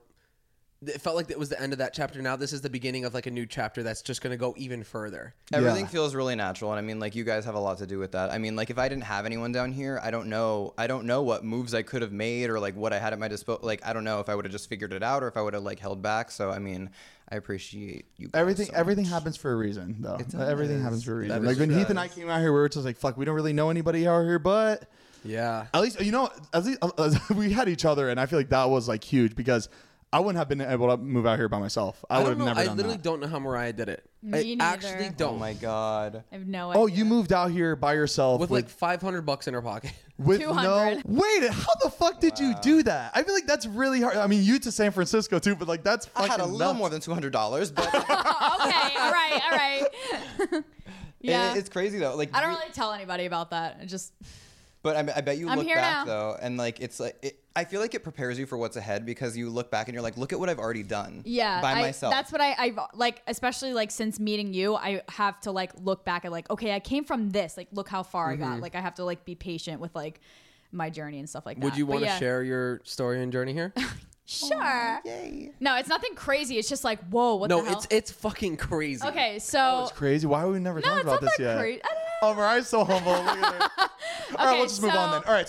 it felt like it was the end of that chapter. Now this is the beginning of like a new chapter that's just going to go even further. Everything Yeah. feels really natural, and I mean, like you guys have a lot to do with that. I mean, like if I didn't have anyone down here, I don't know. I don't know what moves I could have made or like what I had at my disposal. Like I don't know if I would have just figured it out or if I would have like held back. So I mean, I appreciate you. Guys everything so everything much. happens for a reason though. It Everything does. happens for a reason. That Like is when does. Heath and I came out here, we were just like, fuck, we don't really know anybody out here, but Yeah. at least you know, at least uh, we had each other, and I feel like that was like huge because I wouldn't have been able to move out here by myself. I, I would don't have know. never I done literally that. don't know how Mariah did it. Me I neither. actually don't. Oh my god. I have no idea. Oh, you moved out here by yourself With with like five hundred bucks in her pocket. with two no. hundred. Wait, how the fuck did you do that? I feel like that's really hard. I mean, you to San Francisco too, but like that's I fucking had a little nuts. more than two hundred dollars, but Okay. All right. All right. yeah. it, it's crazy though. Like I don't you- really tell anybody about that. It just But I, I bet you I'm look here back now. though, and like it's like it, I feel like it prepares you for what's ahead because you look back and you're like, look at what I've already done. yeah. by I, myself. That's what I I've like, especially like since meeting you, I have to like look back at like, okay, I came from this. Like, look how far I got. Like, I have to like be patient with like my journey and stuff like that. Would you But want to yeah. share your story and journey here? Sure. No, it's nothing crazy. It's just like, whoa, what no, the hell? it's it's fucking crazy. okay, so It's crazy. Why have we never no, talked it's about not this that yet? crazy. I don't know. Oh, Mariah's so humble. Look at her. All right, Okay, we'll just move on so- then. All right,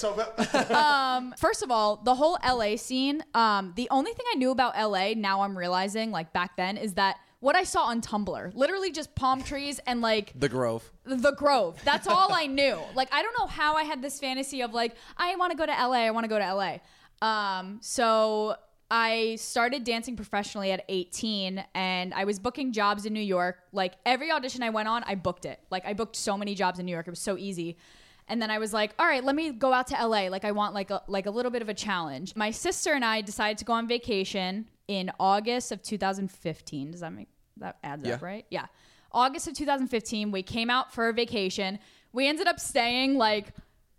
so First of all, the whole L A scene, um, the only thing I knew about L A, now I'm realizing, like back then, is that what I saw on Tumblr, literally just palm trees and like The Grove. the Grove. That's all I knew. Like, I don't know how I had this fantasy of like, I want to go to L A. I want to go to L A. Um, so I started dancing professionally at eighteen, and I was booking jobs in New York. Like every audition I went on, I booked it. Like I booked so many jobs in New York. It was so easy. And then I was like, all right, let me go out to L A. Like I want like a, like a little bit of a challenge. My sister and I decided to go on vacation in August of two thousand fifteen. Does that make that adds Yeah. up, right? Yeah. August of two thousand fifteen, we came out for a vacation. We ended up staying like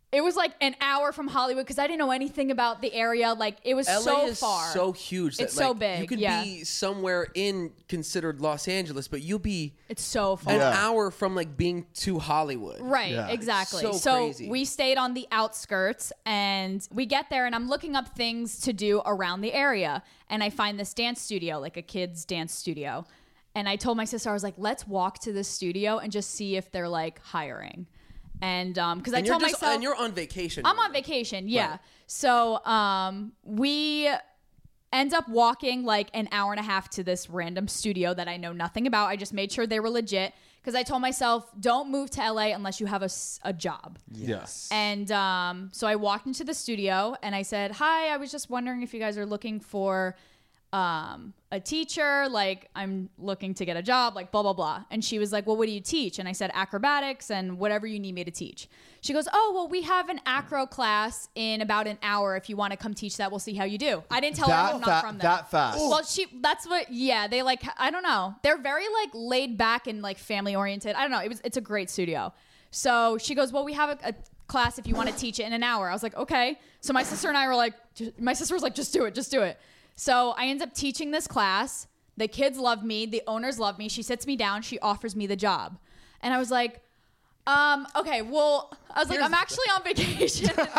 It was like an hour from Hollywood because I didn't know anything about the area. Like it was L A so is far. so huge. That, It's so like, big, You could yeah. be somewhere in considered Los Angeles, but you'll be It's so far. an Yeah. hour from like being to Hollywood. Right, Yeah. exactly. So So, crazy. we stayed on the outskirts and we get there and I'm looking up things to do around the area. And I find this dance studio, like a kid's dance studio. And I told my sister, I was like, let's walk to this studio and just see if they're like hiring. And um, because I And you're told just, myself, and you're on vacation. I'm on vacation, yeah. Right. So um, we end up walking like an hour and a half to this random studio that I know nothing about. I just made sure they were legit because I told myself, don't move to L A unless you have a, s- a job. Yes. And um, so I walked into the studio and I said, hi, I was just wondering if you guys are looking for um, a teacher. Like, I'm looking to get a job, like, blah, blah, blah. And she was like, well, what do you teach? And I said, acrobatics and whatever you need me to teach. She goes, oh, well, we have an acro class in about an hour. If you want to come teach that, we'll see how you do. I didn't tell her That I'm fa- not from there. that fast. Well, she, that's what, yeah, they like, I don't know. They're very like laid back and like family oriented. I don't know. It was, it's a great studio. So she goes, well, we have a, a class if you want to teach it in an hour. I was like, okay. So my sister and I were like, my sister was like, just do it, just do it. So I end up teaching this class. The kids love me. The owners love me. She sits me down. She offers me the job. And I was like, um, okay, well, I was like, I'm actually on vacation and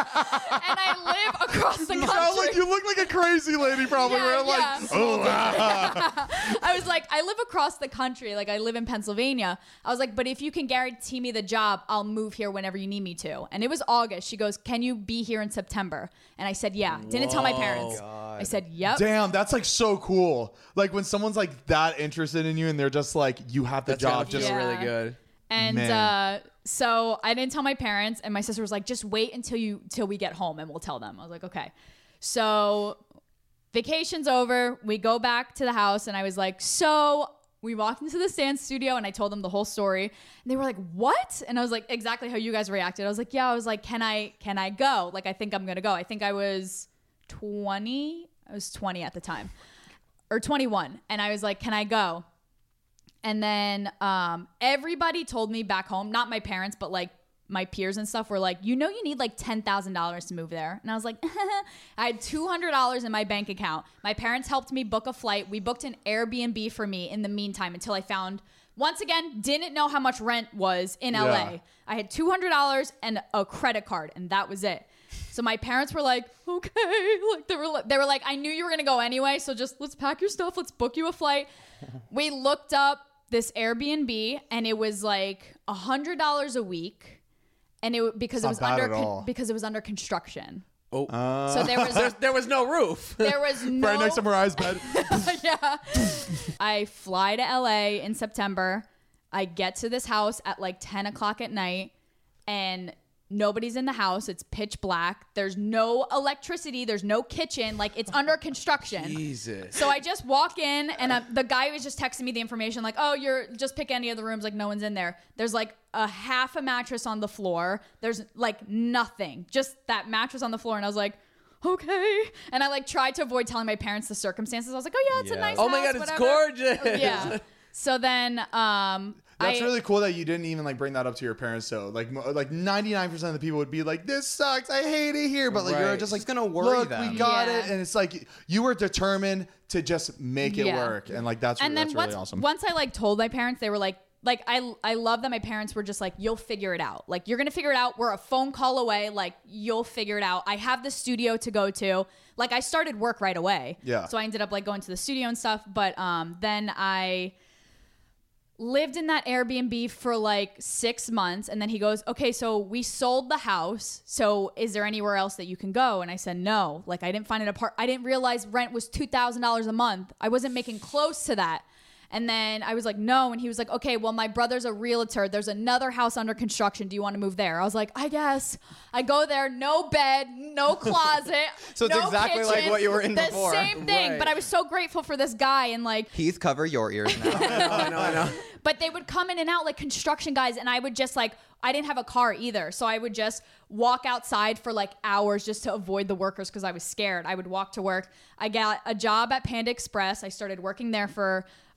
I live across the You country. sound like you look like a crazy lady, probably. Yeah, where like, yeah. oh, ah. I was like, I live across the country. Like, I live in Pennsylvania. I was like, but if you can guarantee me the job, I'll move here whenever you need me to. And it was August. She goes, can you be here in September? And I said, yeah. Didn't tell my parents. I said, yep. Damn, that's like so cool. Like when someone's like that interested in you and they're just like, you have the That's job. gotta feel Just Yeah. really good. And Man. uh, so I didn't tell my parents, and my sister was like, just wait until you till we get home and we'll tell them. I was like, okay. So vacation's over. We go back to the house, and I was like, so we walked into the dance studio, and I told them the whole story. And they were like, what? And I was like, exactly how you guys reacted. I was like, yeah. I was like, can I can I go? Like, I think I'm gonna go. I think I was twenty. I was twenty at the time, or twenty-one. And I was like, can I go? And then um, everybody told me back home, not my parents, but like my peers and stuff were like, you know, you need like ten thousand dollars to move there. And I was like, I had two hundred dollars in my bank account. My parents helped me book a flight. We booked an Airbnb for me in the meantime until I found, once again, didn't know how much rent was in L A. Yeah. I had two hundred dollars and a credit card, and that was it. So my parents were like, okay. Like they were, li- they were like, I knew you were going to go anyway. So just let's pack your stuff. Let's book you a flight. We looked up this Airbnb and it was like a hundred dollars a week. And it because It's it was not bad under at con- all. because it was under construction. Oh, So there was There's- there was no roof. there was no right next to Mariah's bed. yeah. I fly to L A in September. I get to this house at like ten o'clock at night and nobody's in the house. It's pitch black. There's no electricity. There's no kitchen. Like it's under construction. Jesus. So I just walk in and uh, the guy was just texting me the information like, oh, you're just pick any of the rooms. Like no one's in there. There's like a half a mattress on the floor. There's like nothing, just that mattress on the floor. And I was like, okay. And I like tried to avoid telling my parents the circumstances. I was like, oh yeah, it's a Yeah. nice Oh my house, God, it's whatever. gorgeous. Yeah. So then, um, That's I, really cool that you didn't even like bring that up to your parents. So like mo- like ninety-nine percent of the people would be like, this sucks. I hate it here. But like you're Right. just like, It's gonna worry look, them. we got Yeah. it. And it's like you were determined to just make it Yeah. work. And like that's, and that's then really once, awesome. once I like told my parents, they were like, like I I love that my parents were just like, you'll figure it out. Like you're gonna figure it out. We're a phone call away. Like you'll figure it out. I have the studio to go to. Like I started work right away. Yeah. So I ended up like going to the studio and stuff. But um then I lived in that Airbnb for like six months. And then he goes, okay, so we sold the house. So is there anywhere else that you can go? And I said, no, like I didn't find an apart. I didn't realize rent was two thousand dollars a month. I wasn't making close to that. And then I was like, no. And he was like, okay, well, my brother's a realtor. There's another house under construction. Do you want to move there? I was like, I guess. I go there, no bed, no closet. So it's no exactly like kitchen, what you were in the before. same thing. Right. But I was so grateful for this guy. And like, Heath, cover your ears now. I know, I know. but they would come in and out like construction guys, and I would just like, I didn't have a car either. So I would just walk outside for like hours just to avoid the workers because I was scared. I would walk to work. I got a job at Panda Express. I started working there for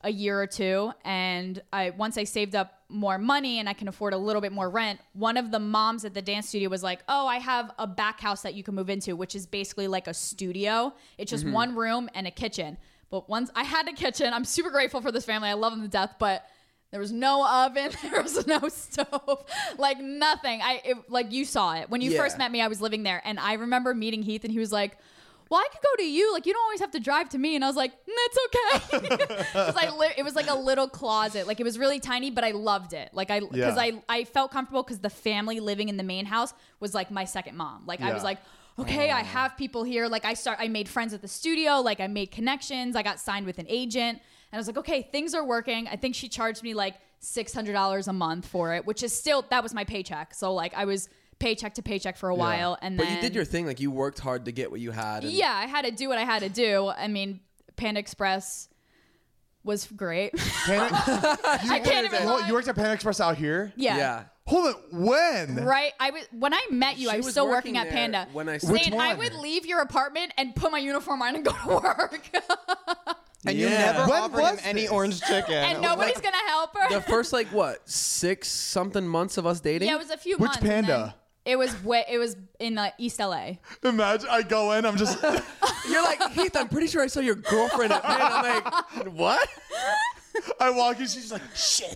a year or two, and I once I saved up more money and I can afford a little bit more rent, one of the moms at the dance studio was like, oh, I have a back house that you can move into, which is basically like a studio. It's just Mm-hmm. one room and a kitchen. But once I had a kitchen, I'm super grateful for this family. I love them to death, but there was no oven, there was no stove, like nothing. I it, like you saw it when you Yeah. first met me. I was living there, and I remember meeting Heath, and he was like, well, I could go to you. Like, you don't always have to drive to me. And I was like, that's okay. it, was like, li- it was like a little closet. Like, it was really tiny, but I loved it. Like, I, because Yeah. I, I felt comfortable because the family living in the main house was like my second mom. Like, I Yeah. was like, okay, I have people here. Like, I start, I made friends at the studio. Like, I made connections. I got signed with an agent. And I was like, okay, things are working. I think she charged me like six hundred dollars a month for it, which is still, that was my paycheck. So, like, I was paycheck to paycheck for a while. And But then you did your thing. Like, you worked hard to get what you had. And yeah, I had to do what I had to do. I mean, Panda Express was great. Panic, you, I can't even you, lie. you worked at Panda Express out here? yeah. Yeah. Hold it. When? Right. I was when I met you, She I was, was still working working at there Panda. when I- Which Zane, I one? would leave your apartment and put my uniform on and go to work. And you Yeah. never When offered him was any this? orange chicken. and nobody's gonna help her. The first, like, what, six something months of us dating? yeah, it was a few Which months. and Panda? then It was way, it was in uh, East L A. Imagine I go in, I'm just. You're like, Heath, I'm pretty sure I saw your girlfriend at Panda. I'm like, what? I walk in, she's like, shit.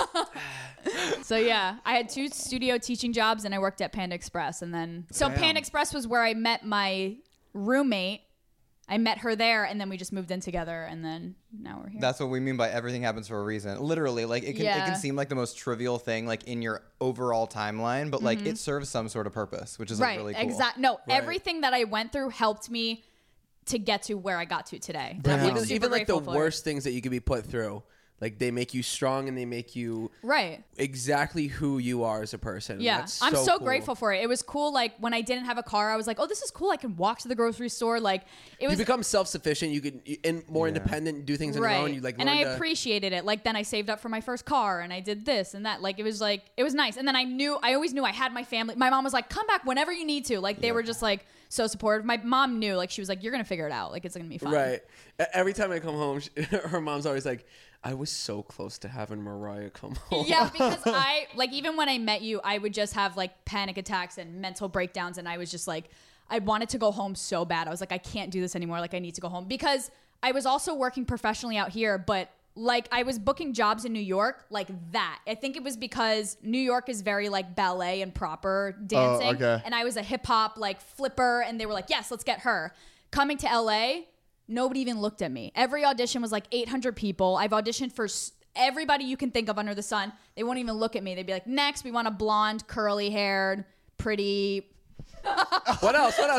So yeah, I had two studio teaching jobs and I worked at Panda Express, and then so Panda Express was where I met my roommate. I met her there, and then we just moved in together, and then now we're here. That's what we mean by everything happens for a reason. Literally, like it can it Yeah. can seem like the most trivial thing like in your overall timeline, but like it serves some sort of purpose, which is like right, really cool. exactly. No, everything that I went through helped me to get to where I got to today. And I'm, like, Even, super even like the grateful for it. worst things that you could be put through, like, they make you strong and they make you Right. exactly who you are as a person. And Yeah, that's I'm so, so cool. grateful for it. It was cool. Like when I didn't have a car, I was like, "Oh, this is cool. I can walk to the grocery store." Like it You was become self-sufficient. You could and more independent, do things on right, your own. You like, and learn I to- appreciated it. Like then I saved up for my first car, and I did this and that. Like it was like it was nice. And then I knew, I always knew I had my family. My mom was like, "Come back whenever you need to." Like they were just like so supportive. My mom knew, like she was like, "You're gonna figure it out. Like it's gonna be fine." Right. E- Every time I come home, she, her mom's always like, I was so close to having Mariah come home. Yeah, because I like even when I met you, I would just have like panic attacks and mental breakdowns, and I was just like, I wanted to go home so bad. I was like, I can't do this anymore. Like I need to go home because I was also working professionally out here, but like I was booking jobs in New York like that. I think it was because New York is very like ballet and proper dancing, okay. and I was a hip hop like flipper, and they were like, yes, let's get her. Coming to L A, nobody even looked at me. Every audition was like eight hundred people. I've auditioned for s- everybody you can think of under the sun. They won't even look at me. They'd be like, next, we want a blonde, curly haired, pretty. What else? What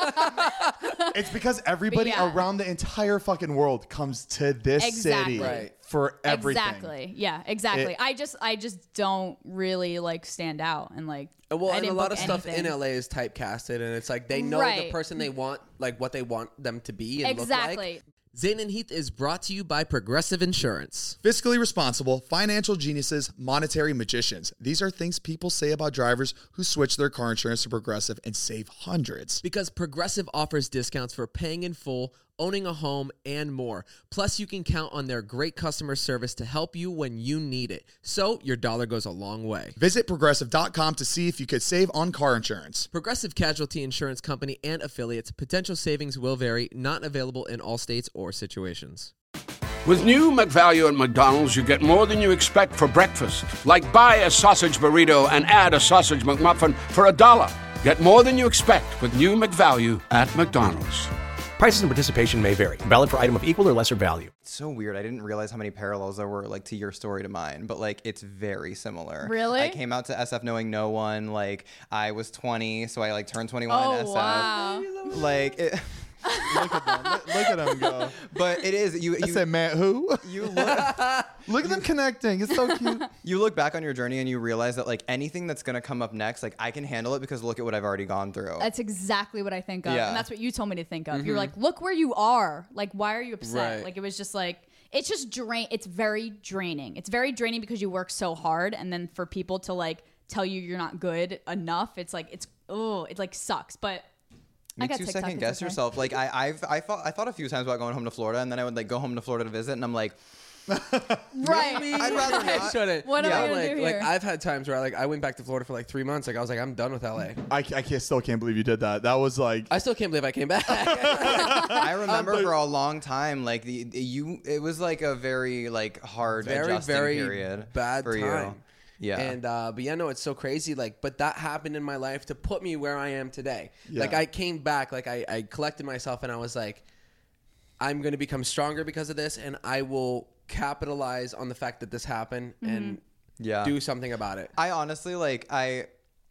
else? It's because everybody yeah. around the entire fucking world comes to this Exactly. city Right. for everything. Exactly. Yeah, exactly. It- I just I just don't really like stand out and like Well, I and a didn't lot book of stuff anything. in L A is typecasted, and it's like they know Right. the person they want, like what they want them to be and Exactly. look like. Zane and Heath is brought to you by Progressive Insurance. Fiscally responsible, financial geniuses, monetary magicians. These are things people say about drivers who switch their car insurance to Progressive and save hundreds. Because Progressive offers discounts for paying in full, owning a home, and more. Plus, you can count on their great customer service to help you when you need it. So your dollar goes a long way. Visit progressive dot com to see if you could save on car insurance. Progressive Casualty Insurance Company and affiliates. Potential savings will vary. Not available in all states or situations. With new McValue at McDonald's, you get more than you expect for breakfast. Like buy a sausage burrito and add a sausage McMuffin for a dollar. Get more than you expect with new McValue at McDonald's. Prices and participation may vary. Valid for item of equal or lesser value. It's so weird. I didn't realize how many parallels there were like to your story to mine, but like it's very similar. Really? I came out to S F knowing no one. Like I was twenty, so I like turned twenty-one in Oh S F. wow. Like it, Look at them. Look, look at them go. but it is you I you said, man, who? you look Look at them connecting. It's so cute. you look back on your journey and you realize that like anything that's going to come up next, like I can handle it because look at what I've already gone through. That's exactly what I think of. Yeah. And that's what you told me to think of. You're like, look where you are. Like, why are you upset? Right. Like, it was just like, it's just drain. It's very draining. It's very draining because you work so hard. And then for people to like tell you you're not good enough, it's like, it's, oh, it like sucks. But I got Makes you TikTok, second it's guess okay. yourself. Like I, I've, I thought, I thought a few times about going home to Florida, and then I would like go home to Florida to visit, and I'm like, Right. I'd rather I not. shouldn't. What am yeah, I gonna like, do like here? I've had times where I, like I went back to Florida for like three months. Like I was like, I'm done with L A. I, I can't, still can't believe you did that. That was like I still can't believe I came back. I remember for a long time, like the, the you, it was like a very like hard very, adjusting very period bad for time. you. Yeah. And uh, but yeah, no, it's so crazy. Like, but that happened in my life to put me where I am today. Yeah. Like I came back, like I, I collected myself, and I was like, I'm going to become stronger because of this, and I will capitalize on the fact that this happened and Yeah. do something about it. I honestly like I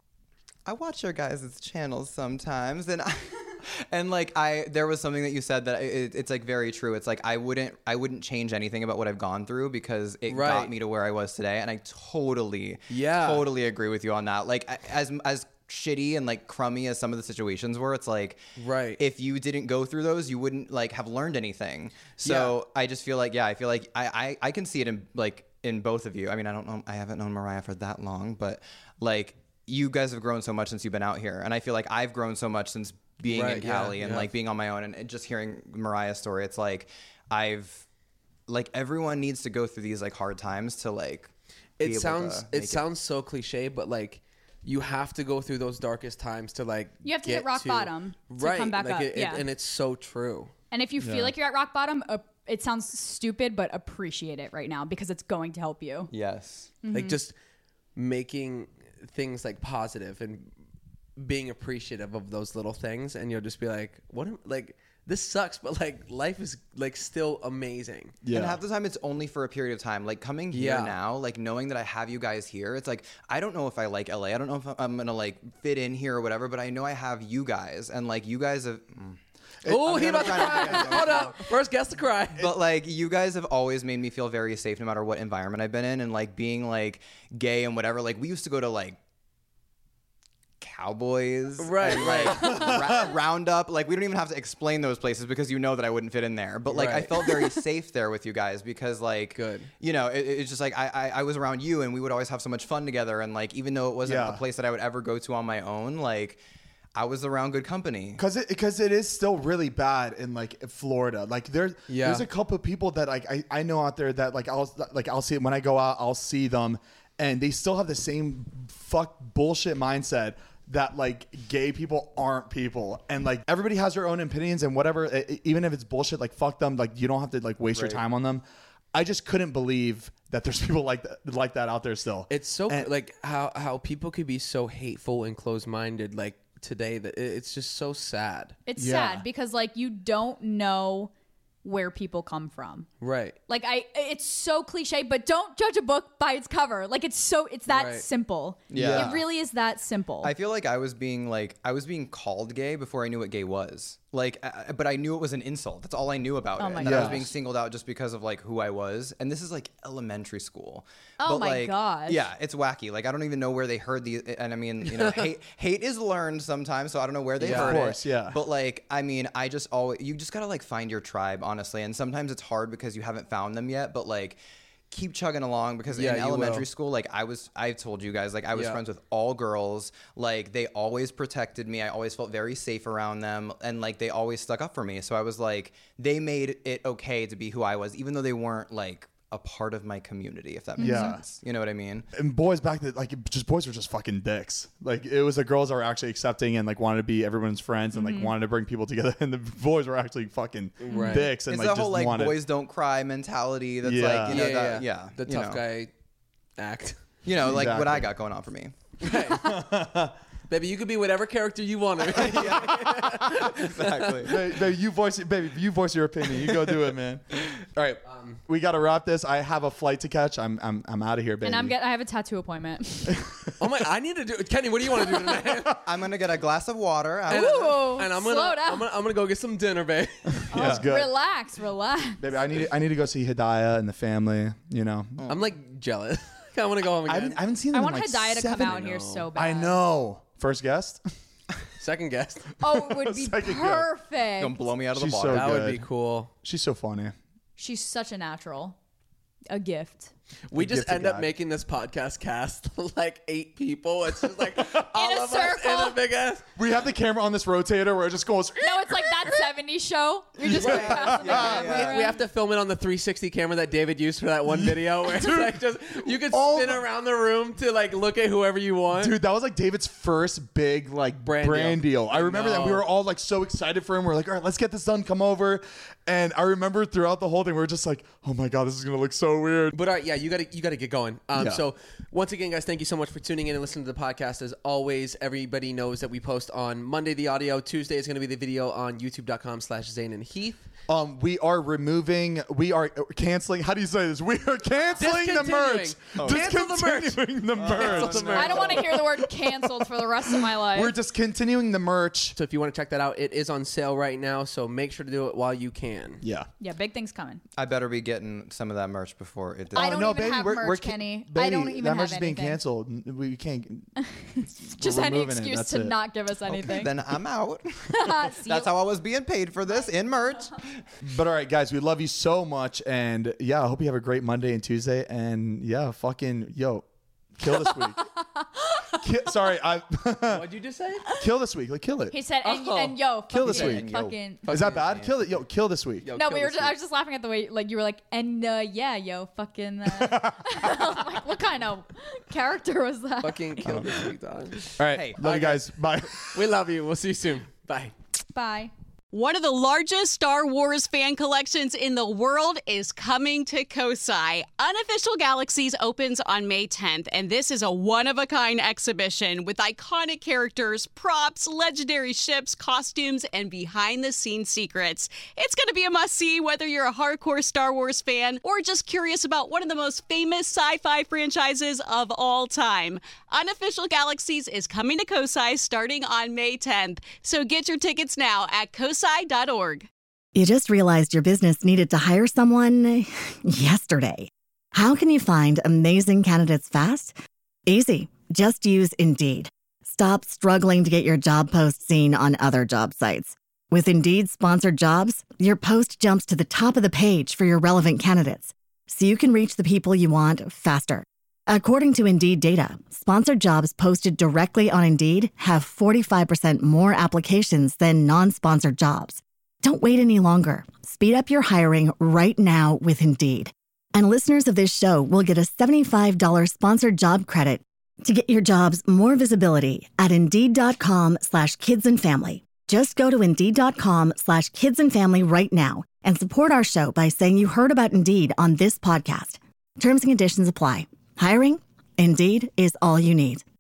I watch your guys' channels sometimes, and I, and like I there was something that you said that it, it's like very true. It's like I wouldn't I wouldn't change anything about what I've gone through because it Right. got me to where I was today, and I totally Yeah. totally agree with you on that. Like I- as as shitty and like crummy as some of the situations were, it's like Right. if you didn't go through those, you wouldn't like have learned anything. So I just feel like yeah, I feel like I I, I can see it in like in both of you. I mean, I don't know, I haven't known Mariah for that long, but like you guys have grown so much since you've been out here, and I feel like I've grown so much since being Right, in Cali yeah, and yeah. like being on my own, and, and just hearing Mariah's story. It's like I've like everyone needs to go through these like hard times to like. be It able sounds to it make sounds so cliche, but like you have to go through those darkest times to like You have to get hit rock to- bottom to right, come back like up, it- it- yeah. and it's so true. And if you feel like you're at rock bottom, uh, it sounds stupid, but appreciate it right now because it's going to help you. Yes. Mm-hmm. Like just making things like positive and being appreciative of those little things, and you'll just be like, what am, like this sucks, but like life is like still amazing. yeah. And half the time it's only for a period of time. Like coming here Yeah. now, like knowing that I have you guys here, it's like I don't know if I like L A. I don't know if I'm gonna like fit in here or whatever, but I know I have you guys, and like you guys have. mm. Oh, I'm he gonna about to try cry. not to- Hold up, first guest to cry. But like you guys have always made me feel very safe no matter what environment I've been in, and like being like gay and whatever. Like we used to go to like Cowboys, Right, and, like ra- Roundup. Like we don't even have to explain those places because you know that I wouldn't fit in there. But like I Right. felt very safe there with you guys because like Good. you know, it, it's just like I, I I was around you and we would always have so much fun together. And like even though it wasn't Yeah. a place that I would ever go to on my own, like I was around good company. Because it, because it is still really bad in like Florida. Like there, Yeah. there's a couple of people that like I, I know out there that like I'll like I'll see when I go out, I'll see them, and they still have the same fuck bullshit mindset that like gay people aren't people, and like everybody has their own opinions and whatever. e- e- Even if it's bullshit, like fuck them. Like you don't have to like waste your time on them. I just couldn't believe that there's people like that like that out there still. It's so And- like how how people could be so hateful and closed minded like today that it- it's just so sad. It's Yeah. sad because like you don't know where people come from. Right. Like I, it's so cliche, but don't judge a book by its cover. Like it's so, it's that Right. simple. Yeah. It really is that simple. I feel like I was being like I was being called gay before I knew what gay was. Like, I, but I knew it was an insult. That's all I knew about Oh it. my And that I was gosh. being singled out just because of like who I was. And this is like elementary school. Oh But, my like, gosh. Yeah, it's wacky. Like I don't even know where they heard the. And I mean, you know, hate hate is learned sometimes. So I don't know where they Yeah. heard Of course, it. yeah. But like, I mean, I just always you just gotta like find your tribe, honestly. And sometimes it's hard because you haven't found them yet. But like. Keep chugging along because Yeah, in you elementary will. school, like I was, I told you guys, like I was Yeah. friends with all girls. Like they always protected me. I always felt very safe around them, and like they always stuck up for me. So I was like, they made it okay to be who I was, even though they weren't like a part of my community. If that makes Yeah. sense, you know what I mean? And boys back then, like just boys were just fucking dicks. Like it was the girls that were actually accepting and like wanted to be everyone's friends and like wanted to bring people together, and the boys were actually fucking Right. dicks and It's like the just whole like wanted. boys don't cry mentality. That's Yeah. like you know yeah, that, yeah, yeah, The you tough know. guy act. You know, like what Exactly. I got going on for me. Baby, you could be whatever character you want to be. Exactly. Baby, baby, you voice it, baby. You voice your opinion. You go do it, man. All right, um, we got to wrap this. I have a flight to catch. I'm I'm I'm out of here, baby. and I'm get, I have a tattoo appointment. Oh my! I need to do. Kenny, what do you want to do tonight? I'm gonna get a glass of water. I'm And, Ooh, and I'm slow gonna, down. I'm gonna I'm gonna go get some dinner, babe. That's good, Relax, relax. baby. I need I need to go see Hidayah and the family. You know, I'm like jealous. I want to go home I again. haven't, I haven't seen them. I in want like Hidayah to come seven- out here so bad. I know. First guest. Second guest. Oh, it would be Second go. perfect. gonna blow me out of the She's water. so That would be good. cool. She's so funny. She's such a natural. A gift. We The just gift of end up God. making this podcast cast like eight people. It's just like all a of us in circle. a big ass. We have the camera on this rotator where it just goes. No, it's like that seventies show. You're just going past the camera. We have to film it on the three sixty camera that David used for that one video where it's like just you could Oh spin my- around the room to like look at whoever you want. Dude, that was like David's first big like Brand brand, deal. deal. I remember that we know. were all like so excited for him. We are like, all right, let's get this done. Come over. And I remember throughout the whole thing, we were just like, oh my god, this is gonna look so weird. But all right, yeah, you gotta you gotta get going. Um, Yeah. So once again, guys, thank you so much for tuning in and listening to the podcast. As always, everybody knows that we post on Monday the audio. Tuesday is gonna be the video on YouTube dot com slash Zane and Heath. Um, we are removing, we are canceling. How do you say this? We are canceling the merch. Discontinuing. Oh. Cancel the merch. Discontinuing the merch. Cancel the merch. I don't want to hear the word canceled for the rest of my life. We're discontinuing the merch. So if you want to check that out, it is on sale right now. So make sure to do it while you can. Yeah. yeah, big things coming. I better be getting some of that merch before it. I don't no, even baby, have we're, merch, we're ca- Kenny. Baby, I don't even that have merch is being anything. canceled. We can't. Just we're any removing it, excuse that's to it. not give us anything. Then I'm out. See That's you- how I was being paid for this in merch. But all right, guys, we love you so much, and yeah, I hope you have a great Monday and Tuesday, and yeah, fucking yo, kill this week. Ki- sorry, I What'd you just say? kill this week. Like kill it. He said, and, Oh. and yo, Kill this fucking- week. Fucking. Is that bad? Kill it. Yo, kill this week. Yo, No, kill we were. this Just, I week. was just laughing at the way, like you were like, and uh, yeah, yo, fucking. Uh. I'm like, what kind of character was that? Fucking kill this week, dog. All right, Hey, love you guys. Bye. We love you. We'll see you soon. Bye. Bye. One of the largest Star Wars fan collections in the world is coming to Kosai. Unofficial Galaxies opens on May tenth, and this is a one-of-a-kind exhibition with iconic characters, props, legendary ships, costumes, and behind-the-scenes secrets. It's going to be a must-see whether you're a hardcore Star Wars fan or just curious about one of the most famous sci-fi franchises of all time. Unofficial Galaxies is coming to Kosai starting on May tenth, so get your tickets now at kosai dot org. You just realized your business needed to hire someone yesterday. How can you find amazing candidates fast? Easy. Just use Indeed. Stop struggling to get your job post seen on other job sites. With Indeed sponsored jobs, your post jumps to the top of the page for your relevant candidates, so you can reach the people you want faster. According to Indeed data, sponsored jobs posted directly on Indeed have forty-five percent more applications than non-sponsored jobs. Don't wait any longer. Speed up your hiring right now with Indeed. And listeners of this show will get a seventy-five dollars sponsored job credit to get your jobs more visibility at Indeed.com slash kids and family. Just go to Indeed.com slash kids and family right now and support our show by saying you heard about Indeed on this podcast. Terms and conditions apply. Hiring? Indeed is all you need.